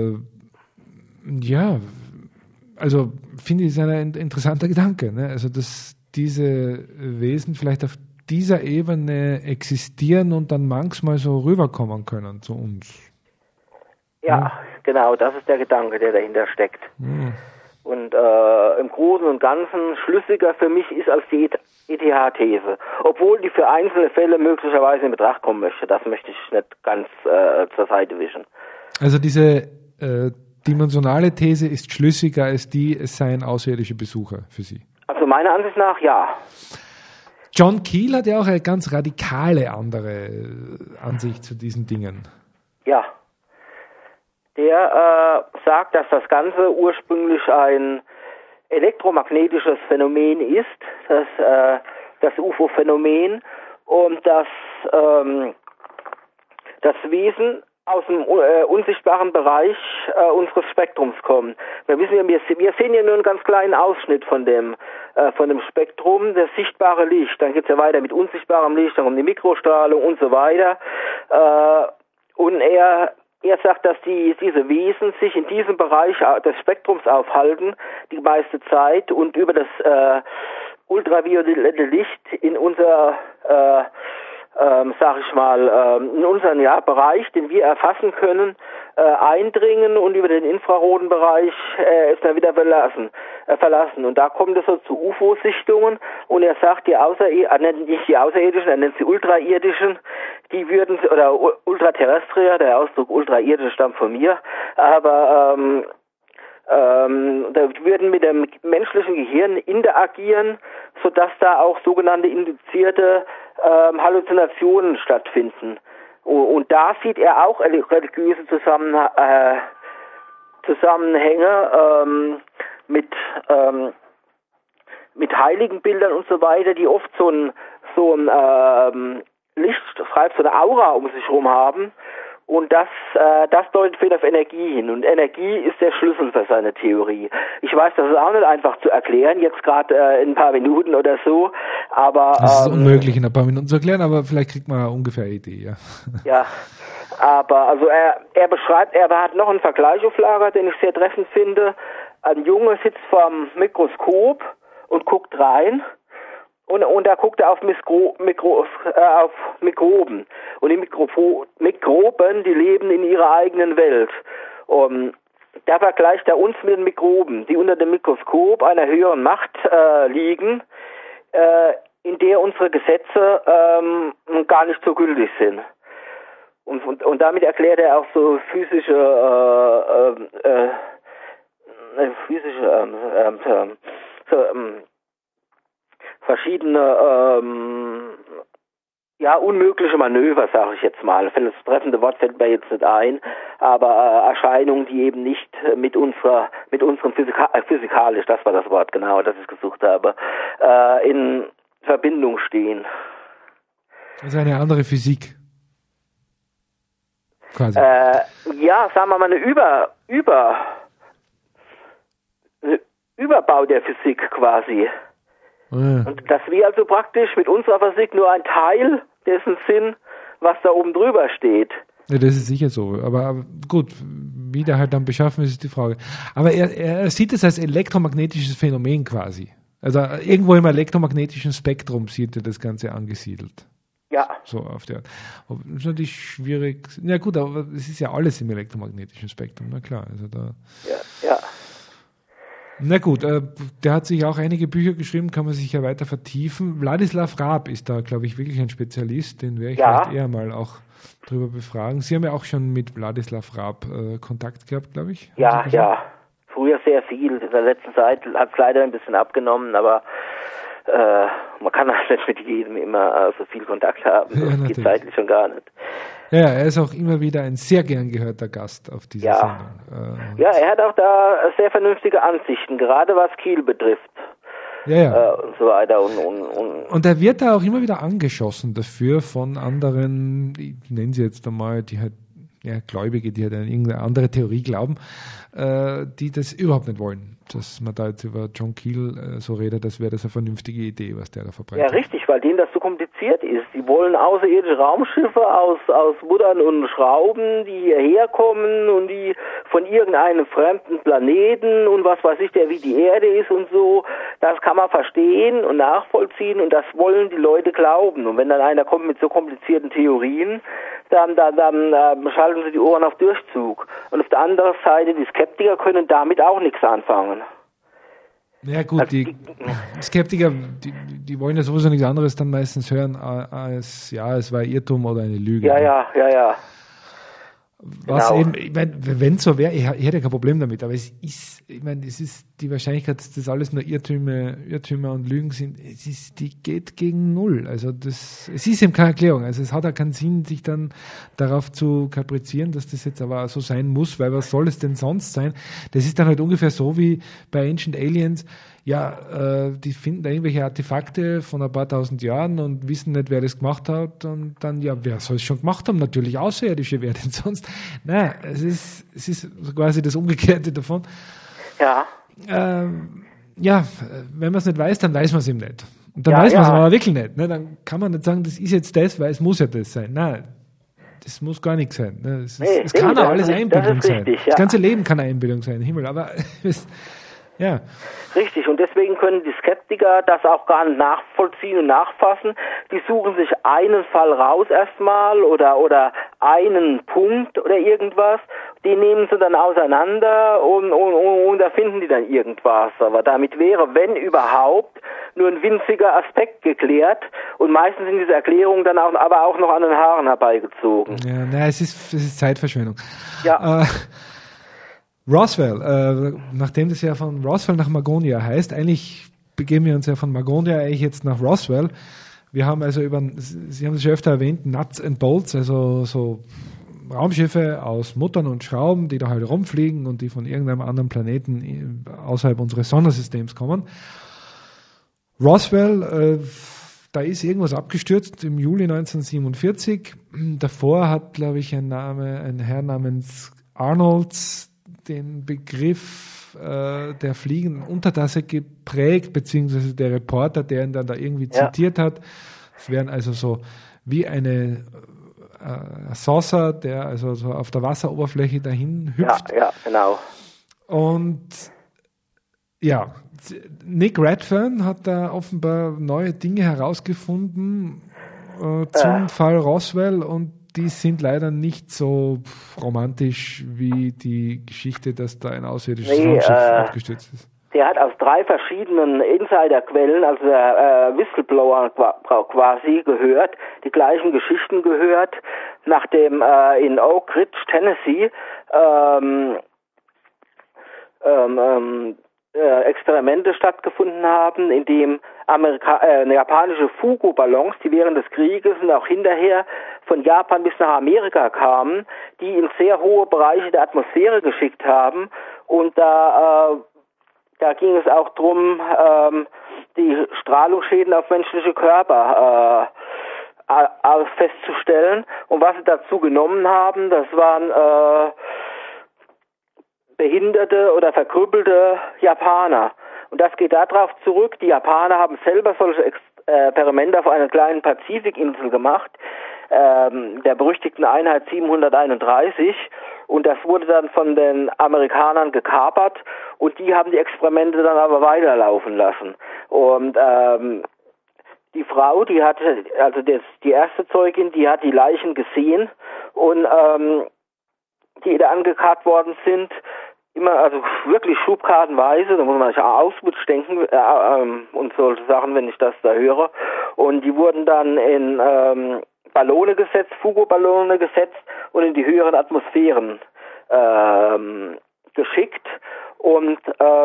ja, also finde ich es ein interessanter Gedanke. Ne? Also, dass diese Wesen vielleicht auf dieser Ebene existieren und dann manchmal so rüberkommen können zu uns. Ja, genau, das ist der Gedanke, der dahinter steckt. Ja. Und im Großen und Ganzen schlüssiger für mich ist als die ETH-These. Obwohl die für einzelne Fälle möglicherweise in Betracht kommen möchte. Das möchte ich nicht ganz zur Seite wischen. Also diese dimensionale These ist schlüssiger als die, es seien außerirdische Besucher für Sie? Also meiner Ansicht nach ja. John Keel hat ja auch eine ganz radikale andere Ansicht zu diesen Dingen. Ja. Der sagt, dass das Ganze ursprünglich ein elektromagnetisches Phänomen ist, das UFO-Phänomen, und dass das Wesen aus dem unsichtbaren Bereich unseres Spektrums kommen. Wir wissen ja, wir sehen ja nur einen ganz kleinen Ausschnitt von dem Spektrum, das sichtbare Licht. Dann geht es ja weiter mit unsichtbarem Licht, dann kommt die Mikrostrahlung und so weiter. Und er sagt, dass diese Wesen sich in diesem Bereich des Spektrums aufhalten, die meiste Zeit, und über das ultraviolette Licht in unser in unseren Bereich, den wir erfassen können, eindringen und über den infraroten Bereich ist dann wieder verlassen. Und da kommt es so zu UFO-Sichtungen, und er sagt, er nennt nicht die Außerirdischen, er nennt sie Ultrairdischen, die würden, oder Ultraterrestrier, der Ausdruck Ultrairdisch stammt von mir, aber da würden mit dem menschlichen Gehirn interagieren, sodass da auch sogenannte induzierte Halluzinationen stattfinden. Und da sieht er auch religiöse Zusammenhänge mit Heiligenbildern und so weiter, die oft so ein Lichtstreif, so eine Aura um sich herum haben. Und das deutet viel auf Energie hin. Und Energie ist der Schlüssel für seine Theorie. Ich weiß, das ist auch nicht einfach zu erklären, jetzt gerade in ein paar Minuten oder so. Aber das ist unmöglich in ein paar Minuten zu erklären, aber vielleicht kriegt man ungefähr eine Idee, ja. Ja, aber also er beschreibt, er hat noch einen Vergleich auf Lager, den ich sehr treffend finde. Ein Junge sitzt vorm Mikroskop und guckt rein. Und da guckt er auf Mikroben. Und die Mikroben, die leben in ihrer eigenen Welt. Da vergleicht er uns mit den Mikroben, die unter dem Mikroskop einer höheren Macht liegen, in der unsere Gesetze gar nicht so gültig sind. Und damit erklärt er auch so verschiedene unmögliche Manöver, sage ich jetzt mal. Das treffende Wort fällt mir jetzt nicht ein, aber Erscheinungen, die eben nicht mit unserem physikalisch, das war das Wort genau, das ich gesucht habe, in Verbindung stehen. Das ist eine andere Physik. Quasi. Sagen wir mal eine Überbau der Physik quasi. Ja. Und dass wir also praktisch mit unserer Physik nur ein Teil dessen sind, was da oben drüber steht. Ja, das ist sicher so. Aber gut, wie der halt dann beschaffen ist, ist die Frage. Aber er sieht es als elektromagnetisches Phänomen quasi. Also irgendwo im elektromagnetischen Spektrum sieht er das Ganze angesiedelt. Ja. So auf der Art. Das ist natürlich schwierig. Ja gut, aber es ist ja alles im elektromagnetischen Spektrum, na klar. Also da. Ja. Na gut, der hat sich auch einige Bücher geschrieben, kann man sich ja weiter vertiefen. Wladislav Rab ist da, glaube ich, wirklich ein Spezialist, den werde ich vielleicht eher mal auch drüber befragen. Sie haben ja auch schon mit Wladislav Rab Kontakt gehabt, glaube ich. Ja. Früher sehr viel. In der letzten Zeit hat es leider ein bisschen abgenommen, aber man kann halt nicht mit jedem immer so viel Kontakt haben. Das geht zeitlich schon gar nicht. Ja, er ist auch immer wieder ein sehr gern gehörter Gast auf dieser Sendung. Ja, er hat auch da sehr vernünftige Ansichten, gerade was Kiel betrifft. Ja. Und so weiter. Und er wird da auch immer wieder angeschossen dafür von anderen, ich nenne sie jetzt einmal, die halt, Gläubige, die halt an irgendeine andere Theorie glauben, die das überhaupt nicht wollen. Dass man da jetzt über John Keel so redet, das wäre das eine vernünftige Idee, was der da verbreitet. Ja, richtig, weil denen das so kompliziert ist. Die wollen außerirdische Raumschiffe aus Muttern und Schrauben, die hierher kommen und die von irgendeinem fremden Planeten und was weiß ich, der wie die Erde ist und so. Das kann man verstehen und nachvollziehen und das wollen die Leute glauben. Und wenn dann einer kommt mit so komplizierten Theorien, dann schalten sie die Ohren auf Durchzug. Und auf der anderen Seite, die Skeptiker können damit auch nichts anfangen. Ja gut, die Skeptiker, die wollen ja sowieso nichts anderes dann meistens hören als, es war ein Irrtum oder eine Lüge. Ja. Was eben, ich meine, wenn es so wäre, ich hätte kein Problem damit, aber es ist die Wahrscheinlichkeit, dass das alles nur Irrtümer und Lügen sind, die geht gegen null. Also es ist eben keine Erklärung. Also es hat auch keinen Sinn, sich dann darauf zu kaprizieren, dass das jetzt aber so sein muss, weil was soll es denn sonst sein? Das ist dann halt ungefähr so wie bei Ancient Aliens. Ja, die finden da irgendwelche Artefakte von ein paar tausend Jahren und wissen nicht, wer das gemacht hat und dann, wer soll es schon gemacht haben? Natürlich Außerirdische, wer denn sonst? Nein, es ist quasi das Umgekehrte davon. Ja. Wenn man es nicht weiß, dann weiß man es eben nicht. Und dann weiß man es aber wirklich nicht. Ne? Dann kann man nicht sagen, das ist jetzt das, weil es muss ja das sein. Nein, das muss gar nichts sein. Ne? Es kann auch alles Einbildung sein. Das ganze Leben kann eine Einbildung sein, Himmel, aber ja. Richtig, und deswegen können die Skeptiker das auch gar nicht nachvollziehen und nachfassen. Die suchen sich einen Fall raus erstmal oder einen Punkt oder irgendwas. Die nehmen sie dann auseinander und da finden die dann irgendwas. Aber damit wäre, wenn überhaupt, nur ein winziger Aspekt geklärt und meistens sind diese Erklärungen dann aber auch noch an den Haaren herbeigezogen. Ja, es ist Zeitverschwendung. Ja. Roswell, nachdem das ja von Roswell nach Magonia heißt, eigentlich begeben wir uns ja von Magonia eigentlich jetzt nach Roswell. Wir haben also Sie haben es schon öfter erwähnt, Nuts and Bolts, also so Raumschiffe aus Muttern und Schrauben, die da halt rumfliegen und die von irgendeinem anderen Planeten außerhalb unseres Sonnensystems kommen. Roswell, da ist irgendwas abgestürzt im Juli 1947. Davor hat, glaube ich, ein Herr namens Arnolds den Begriff der fliegenden Untertasse geprägt, beziehungsweise der Reporter, der ihn dann da irgendwie zitiert hat. Es wären also so wie eine Saucer, der also so auf der Wasseroberfläche dahin hüpft. Ja, genau. Und Nick Redfern hat da offenbar neue Dinge herausgefunden zum Fall Roswell und die sind leider nicht so romantisch wie die Geschichte, dass da ein außerirdisches Raumschiff abgestürzt ist. Der hat aus 3 verschiedenen Insiderquellen, also Whistleblower quasi gehört, die gleichen Geschichten gehört, nachdem in Oak Ridge, Tennessee, Experimente stattgefunden haben, in dem japanische Fugu-Ballons, die während des Krieges und auch hinterher von Japan bis nach Amerika kamen, die in sehr hohe Bereiche der Atmosphäre geschickt haben. Und da ging es auch darum, die Strahlungsschäden auf menschliche Körper festzustellen. Und was sie dazu genommen haben, das waren behinderte oder verkrüppelte Japaner. Und das geht darauf zurück, die Japaner haben selber solche Experimente auf einer kleinen Pazifikinsel gemacht, der berüchtigten Einheit 731, und das wurde dann von den Amerikanern gekapert und die haben die Experimente dann aber weiterlaufen lassen. Und die Frau, die hatte, also die erste Zeugin, die hat die Leichen gesehen und die da angekarrt worden sind, immer, also wirklich schubkartenweise, da muss man sich auch Auschwitz denken und solche Sachen, wenn ich das da höre. Und die wurden dann in Ballone gesetzt, Fugo-Ballone gesetzt und in die höheren Atmosphären geschickt. Und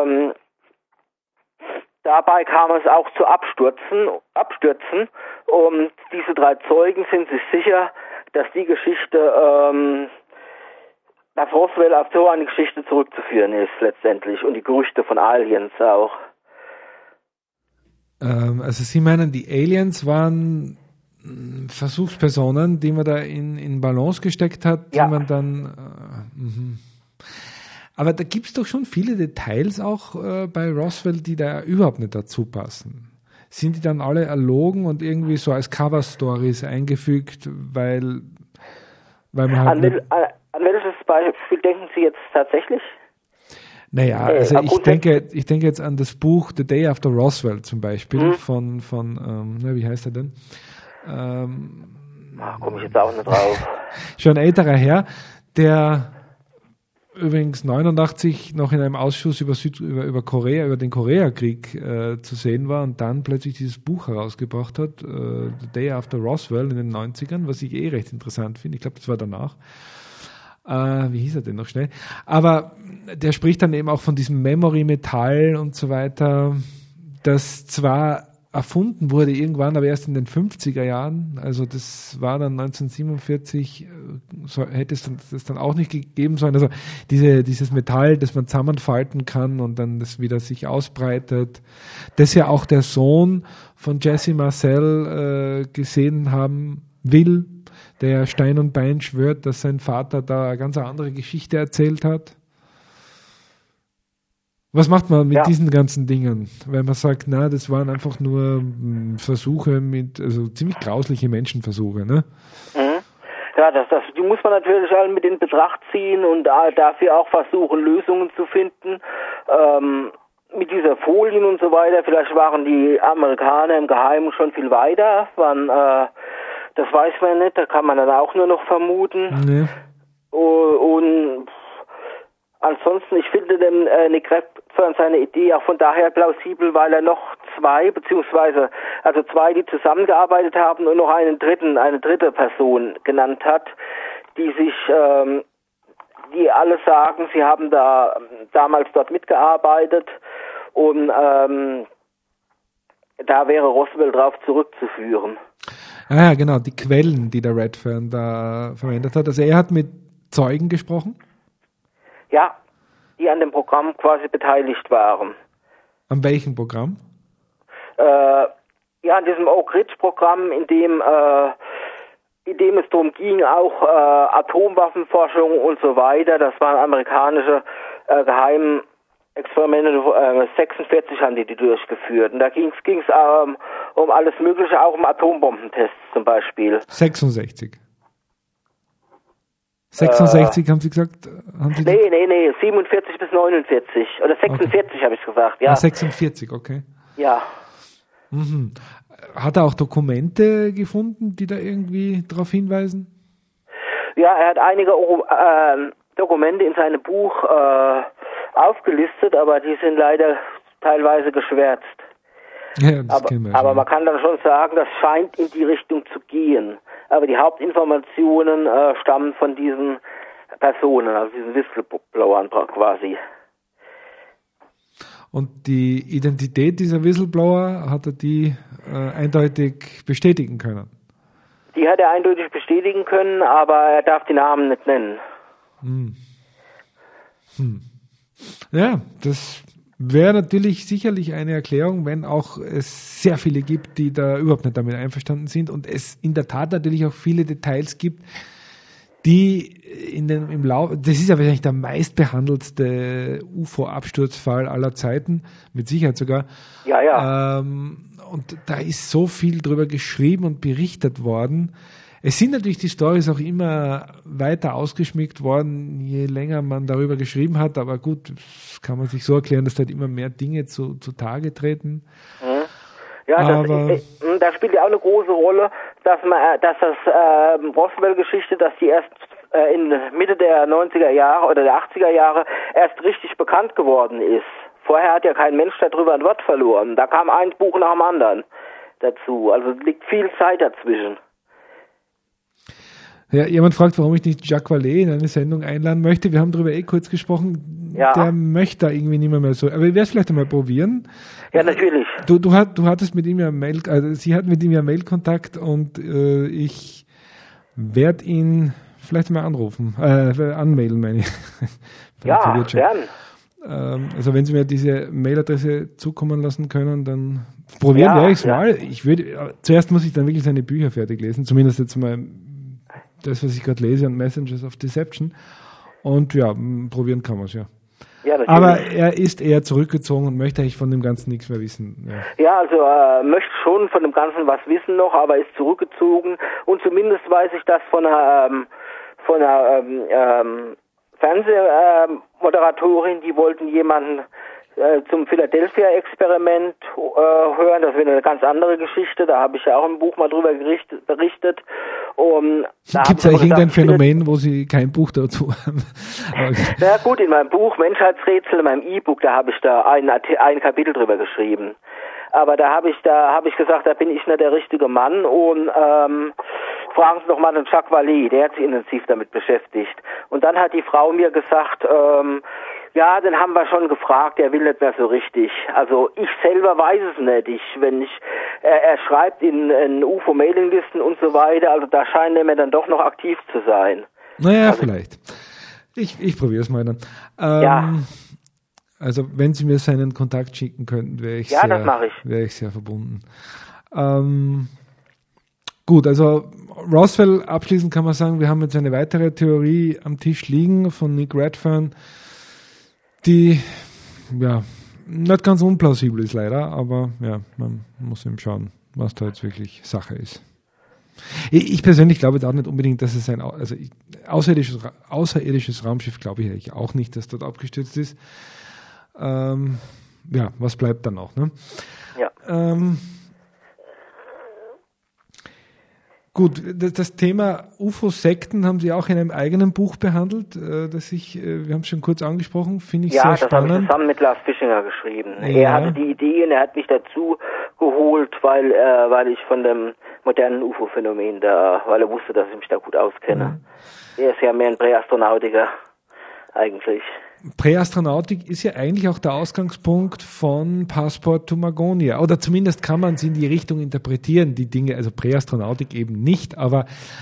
dabei kam es auch zu Abstürzen. Und diese 3 Zeugen sind sich sicher, dass die Geschichte, dass Roswell auf so eine Geschichte zurückzuführen ist letztendlich und die Gerüchte von Aliens auch. Also Sie meinen, die Aliens waren Versuchspersonen, die man da in Ballons gesteckt hat, die man dann... Aber da gibt es doch schon viele Details auch bei Roswell, die da überhaupt nicht dazu passen. Sind die dann alle erlogen und irgendwie so als Cover-Stories eingefügt, weil man halt... An welches Beispiel denken Sie jetzt tatsächlich? Naja, also ich denke jetzt an das Buch The Day After Roswell zum Beispiel von wie heißt er denn? Komme ich jetzt auch nicht drauf. Schon ein älterer Herr, der übrigens 89 noch in einem Ausschuss über Korea, über den Koreakrieg zu sehen war und dann plötzlich dieses Buch herausgebracht hat, The Day After Roswell in den 90ern, was ich recht interessant finde. Ich glaube, das war danach. Wie hieß er denn noch schnell? Aber der spricht dann eben auch von diesem Memory-Metall und so weiter, das zwar erfunden wurde irgendwann, aber erst in den 50er Jahren. Also das war dann 1947, hätte es das dann auch nicht gegeben sollen. Also dieses Metall, das man zusammenfalten kann und dann das wieder sich ausbreitet, das ja auch der Sohn von Jesse Marcel gesehen haben will, der Stein und Bein schwört, dass sein Vater da eine ganz andere Geschichte erzählt hat. Was macht man mit diesen ganzen Dingen, wenn man sagt, na, das waren einfach nur Versuche also ziemlich grausliche Menschenversuche, ne? Ja, die muss man natürlich alle mit in Betracht ziehen und dafür auch versuchen, Lösungen zu finden. Mit dieser Folien und so weiter, vielleicht waren die Amerikaner im Geheimen schon viel weiter, das weiß man nicht, da kann man dann auch nur noch vermuten. Nee. Und ansonsten, ich finde den Nick Redfern seine Idee auch von daher plausibel, weil er noch zwei, die zusammengearbeitet haben und noch eine dritte Person genannt hat, die alle sagen, sie haben da damals dort mitgearbeitet und da wäre Roswell drauf zurückzuführen. Ja, genau, die Quellen, die der Redfern da verwendet hat. Also er hat mit Zeugen gesprochen? Ja, die an dem Programm quasi beteiligt waren. An welchem Programm? An diesem Oak Ridge-Programm, in dem es darum ging, auch Atomwaffenforschung und so weiter. Das waren amerikanische Geheimexperimente, 46 haben die durchgeführt. Und da ging es um alles Mögliche, auch um Atombombentests zum Beispiel. 66 haben Sie gesagt? Nee, 47 bis 49. Oder 46 habe ich gesagt, ja. 46, okay. Ja. Mhm. Hat er auch Dokumente gefunden, die da irgendwie darauf hinweisen? Ja, er hat einige Dokumente in seinem Buch aufgelistet, aber die sind leider teilweise geschwärzt. Ja, das kennen wir schon. Aber man kann dann schon sagen, das scheint in die Richtung zu gehen. Aber die Hauptinformationen stammen von diesen Personen, also diesen Whistleblowern quasi. Und die Identität dieser Whistleblower, hat er die eindeutig bestätigen können? Die hat er eindeutig bestätigen können, aber er darf die Namen nicht nennen. Ja, das wäre natürlich sicherlich eine Erklärung, wenn auch es sehr viele gibt, die da überhaupt nicht damit einverstanden sind und es in der Tat natürlich auch viele Details gibt, die das ist ja wahrscheinlich der meistbehandelste UFO-Absturzfall aller Zeiten, mit Sicherheit sogar. Ja. Und da ist so viel drüber geschrieben und berichtet worden. Es sind natürlich die Storys auch immer weiter ausgeschmückt worden, je länger man darüber geschrieben hat. Aber gut, das kann man sich so erklären, dass halt immer mehr Dinge zutage treten. Ja, das spielt ja auch eine große Rolle, dass Roswell-Geschichte, dass die erst in Mitte der 90er Jahre oder der 80er Jahre erst richtig bekannt geworden ist. Vorher hat ja kein Mensch darüber ein Wort verloren. Da kam ein Buch nach dem anderen dazu. Also liegt viel Zeit dazwischen. Ja, jemand fragt, warum ich nicht Jacques Vallée in eine Sendung einladen möchte. Wir haben darüber kurz gesprochen. Ja. Der möchte da irgendwie nicht mehr so. Aber wir werden es vielleicht einmal probieren. Ja, natürlich. Du hattest mit ihm ja sie hat mit ihm ja Mailkontakt und ich werde ihn vielleicht mal anmailen, meine ich. Ja, gern. Also wenn Sie mir diese Mailadresse zukommen lassen können, dann probieren wir es mal. Zuerst muss ich dann wirklich seine Bücher fertig lesen, zumindest jetzt mal das, was ich gerade lese, an Messengers of Deception. Und ja, probieren kann man es, ja. Ja, aber er ist eher zurückgezogen und möchte eigentlich von dem Ganzen nichts mehr wissen. Ja, also möchte schon von dem Ganzen was wissen noch, aber ist zurückgezogen. Und zumindest weiß ich das von einer Fernsehmoderatorin, die wollten jemanden zum Philadelphia-Experiment hören. Das wäre eine ganz andere Geschichte. Da habe ich ja auch im Buch mal drüber berichtet. Gibt es eigentlich irgendein Phänomen, wo Sie kein Buch dazu haben? Na gut, in meinem Buch Menschheitsrätsel, in meinem E-Book, da habe ich da ein Kapitel drüber geschrieben. Aber da habe ich gesagt, da bin ich nicht der richtige Mann und fragen Sie doch mal den Jacques Vallée, der hat sich intensiv damit beschäftigt. Und dann hat die Frau mir gesagt, ja, den haben wir schon gefragt, der will nicht mehr so richtig. Also ich selber weiß es nicht. Er schreibt in UFO-Mailinglisten und so weiter, also da scheint er mir dann doch noch aktiv zu sein. Naja, vielleicht. Ich probiere es mal dann. Ja. Also wenn Sie mir seinen Kontakt schicken könnten, wäre ich sehr verbunden. Gut, also Roswell, abschließend kann man sagen, wir haben jetzt eine weitere Theorie am Tisch liegen von Nick Redfern, die ja nicht ganz unplausibel ist leider, aber ja, man muss eben schauen, was da jetzt wirklich Sache ist. Ich persönlich glaube jetzt auch nicht unbedingt, dass es außerirdisches Raumschiff glaube ich eigentlich auch nicht, dass dort abgestürzt ist. Ja, was bleibt dann noch? Ne? Ja. Gut, das Thema UFO-Sekten haben Sie auch in einem eigenen Buch behandelt, wir haben es schon kurz angesprochen, finde ich sehr spannend. Ja, das habe ich zusammen mit Lars Fischinger geschrieben. Ja. Er hatte die Idee und er hat mich dazu geholt, weil ich von dem modernen UFO-Phänomen weil er wusste, dass ich mich da gut auskenne. Ja. Er ist ja mehr ein Präastronautiker eigentlich. Präastronautik ist ja eigentlich auch der Ausgangspunkt von Passport to Magonia. Oder zumindest kann man es in die Richtung interpretieren, die Dinge, also Präastronautik eben nicht, aber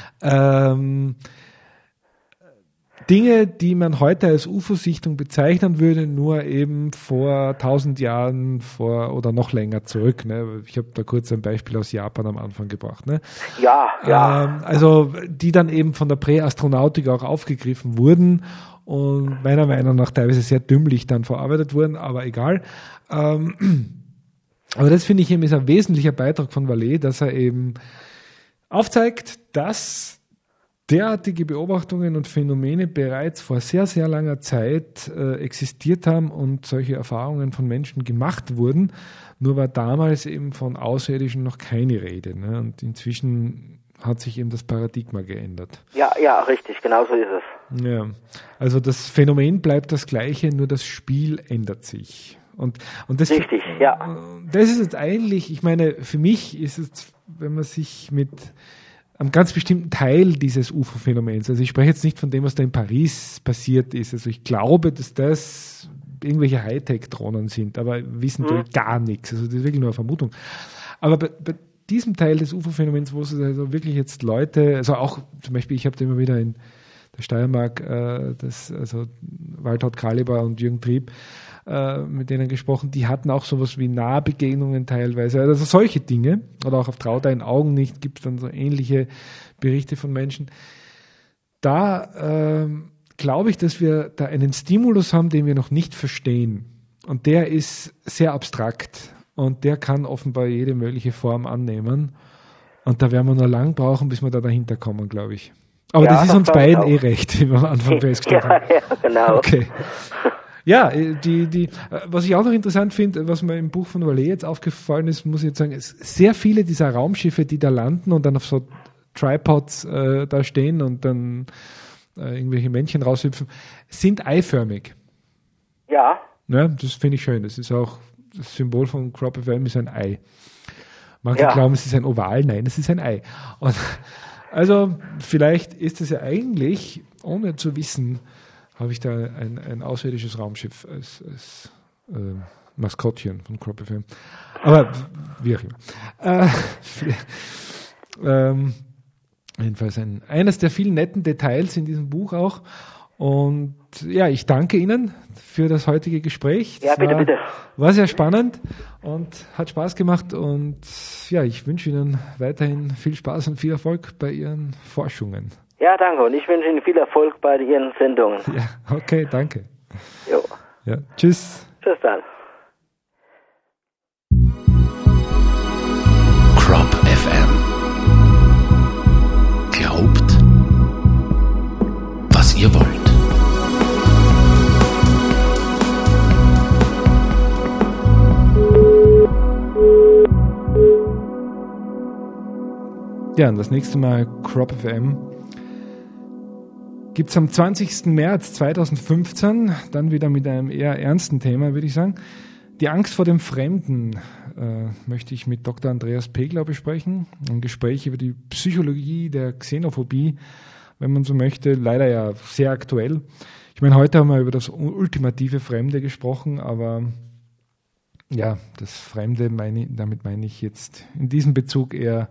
Dinge, die man heute als UFO-Sichtung bezeichnen würde, nur eben vor 1000 Jahren oder noch länger zurück. Ne? Ich habe da kurz ein Beispiel aus Japan am Anfang gebracht. Ne? Ja. Also die dann eben von der Präastronautik auch aufgegriffen wurden und meiner Meinung nach teilweise sehr dümmlich dann verarbeitet wurden, aber egal. Aber das finde ich eben ist ein wesentlicher Beitrag von Vallée, dass er eben aufzeigt, dass derartige Beobachtungen und Phänomene bereits vor sehr, sehr langer Zeit existiert haben und solche Erfahrungen von Menschen gemacht wurden. Nur war damals eben von Außerirdischen noch keine Rede. Ne? Und inzwischen hat sich eben das Paradigma geändert. Ja, richtig, genau so ist es. Ja, also das Phänomen bleibt das gleiche, nur das Spiel ändert sich. Und das, richtig, ja. Das ist jetzt eigentlich, ich meine, für mich ist es, wenn man sich mit einem ganz bestimmten Teil dieses UFO-Phänomens, also ich spreche jetzt nicht von dem, was da in Paris passiert ist, also ich glaube, dass das irgendwelche Hightech-Drohnen sind, aber wissen natürlich gar nichts, also das ist wirklich nur eine Vermutung. Aber bei diesem Teil des UFO-Phänomens, wo es also wirklich jetzt Leute, also auch zum Beispiel, ich habe da immer wieder in der Steiermark, also Waltraud Kaliber und Jürgen Trieb, mit denen gesprochen, die hatten auch sowas wie Nahbegegnungen teilweise, also solche Dinge, oder auch auf Trau deinen Augen nicht, gibt es dann so ähnliche Berichte von Menschen. Da glaube ich, dass wir da einen Stimulus haben, den wir noch nicht verstehen. Und der ist sehr abstrakt. Und der kann offenbar jede mögliche Form annehmen. Und da werden wir noch lang brauchen, bis wir da dahinter kommen, glaube ich. Aber ja, das ist uns beiden recht, wie wir am Anfang festgestellt haben. Ja, genau. Okay. Ja, was ich auch noch interessant finde, was mir im Buch von Vallée jetzt aufgefallen ist, muss ich jetzt sagen, ist sehr viele dieser Raumschiffe, die da landen und dann auf so Tripods da stehen und dann irgendwelche Männchen raushüpfen, sind eiförmig. Ja. Ja, das finde ich schön. Das ist auch das Symbol von Crop FM ist ein Ei. Manche glauben, es ist ein Oval. Nein, es ist ein Ei. Und also vielleicht ist es ja eigentlich, ohne zu wissen, habe ich da ein außerirdisches Raumschiff als Maskottchen von Crop FM. Aber wie auch immer. Jedenfalls eines der vielen netten Details in diesem Buch auch. Und ja, ich danke Ihnen für das heutige Gespräch. Ja, bitte. War sehr spannend und hat Spaß gemacht. Und ja, ich wünsche Ihnen weiterhin viel Spaß und viel Erfolg bei Ihren Forschungen. Ja, danke. Und ich wünsche Ihnen viel Erfolg bei Ihren Sendungen. Ja, okay, danke. Jo. Ja, tschüss. Tschüss dann. Crop FM. Glaubt, was ihr wollt. Ja, und das nächste Mal Crop FM gibt es am 20. März 2015, dann wieder mit einem eher ernsten Thema, würde ich sagen. Die Angst vor dem Fremden möchte ich mit Dr. Andreas Pegler besprechen. Ein Gespräch über die Psychologie der Xenophobie, wenn man so möchte, leider ja sehr aktuell. Ich meine, heute haben wir über das ultimative Fremde gesprochen, aber ja, das Fremde, damit meine ich jetzt in diesem Bezug eher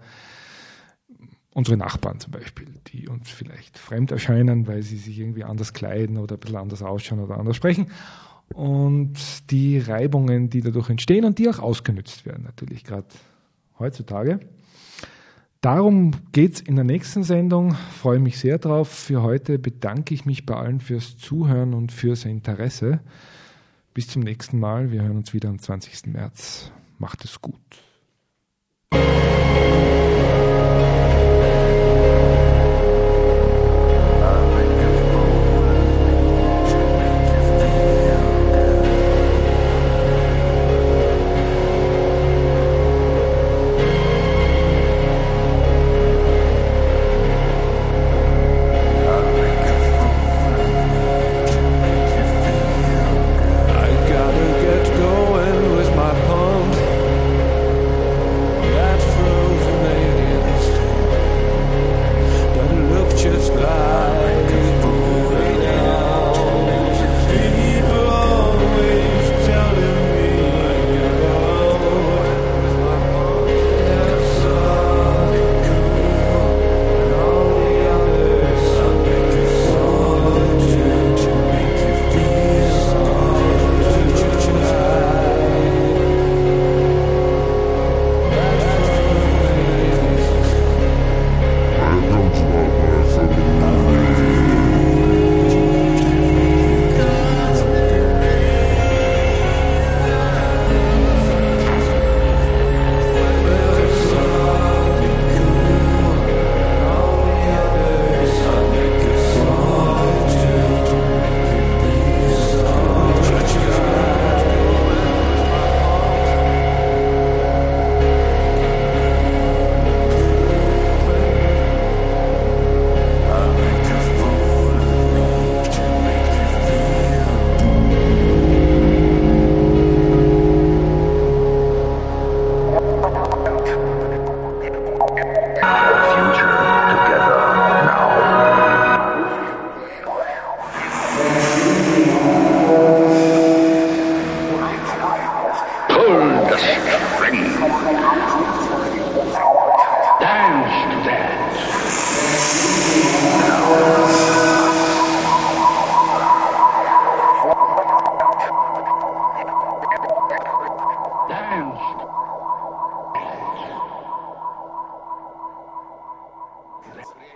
unsere Nachbarn zum Beispiel, die uns vielleicht fremd erscheinen, weil sie sich irgendwie anders kleiden oder ein bisschen anders ausschauen oder anders sprechen. Und die Reibungen, die dadurch entstehen und die auch ausgenutzt werden, natürlich gerade heutzutage. Darum geht es in der nächsten Sendung. Freue mich sehr drauf. Für heute bedanke ich mich bei allen fürs Zuhören und fürs Interesse. Bis zum nächsten Mal. Wir hören uns wieder am 20. März. Macht es gut. Dance.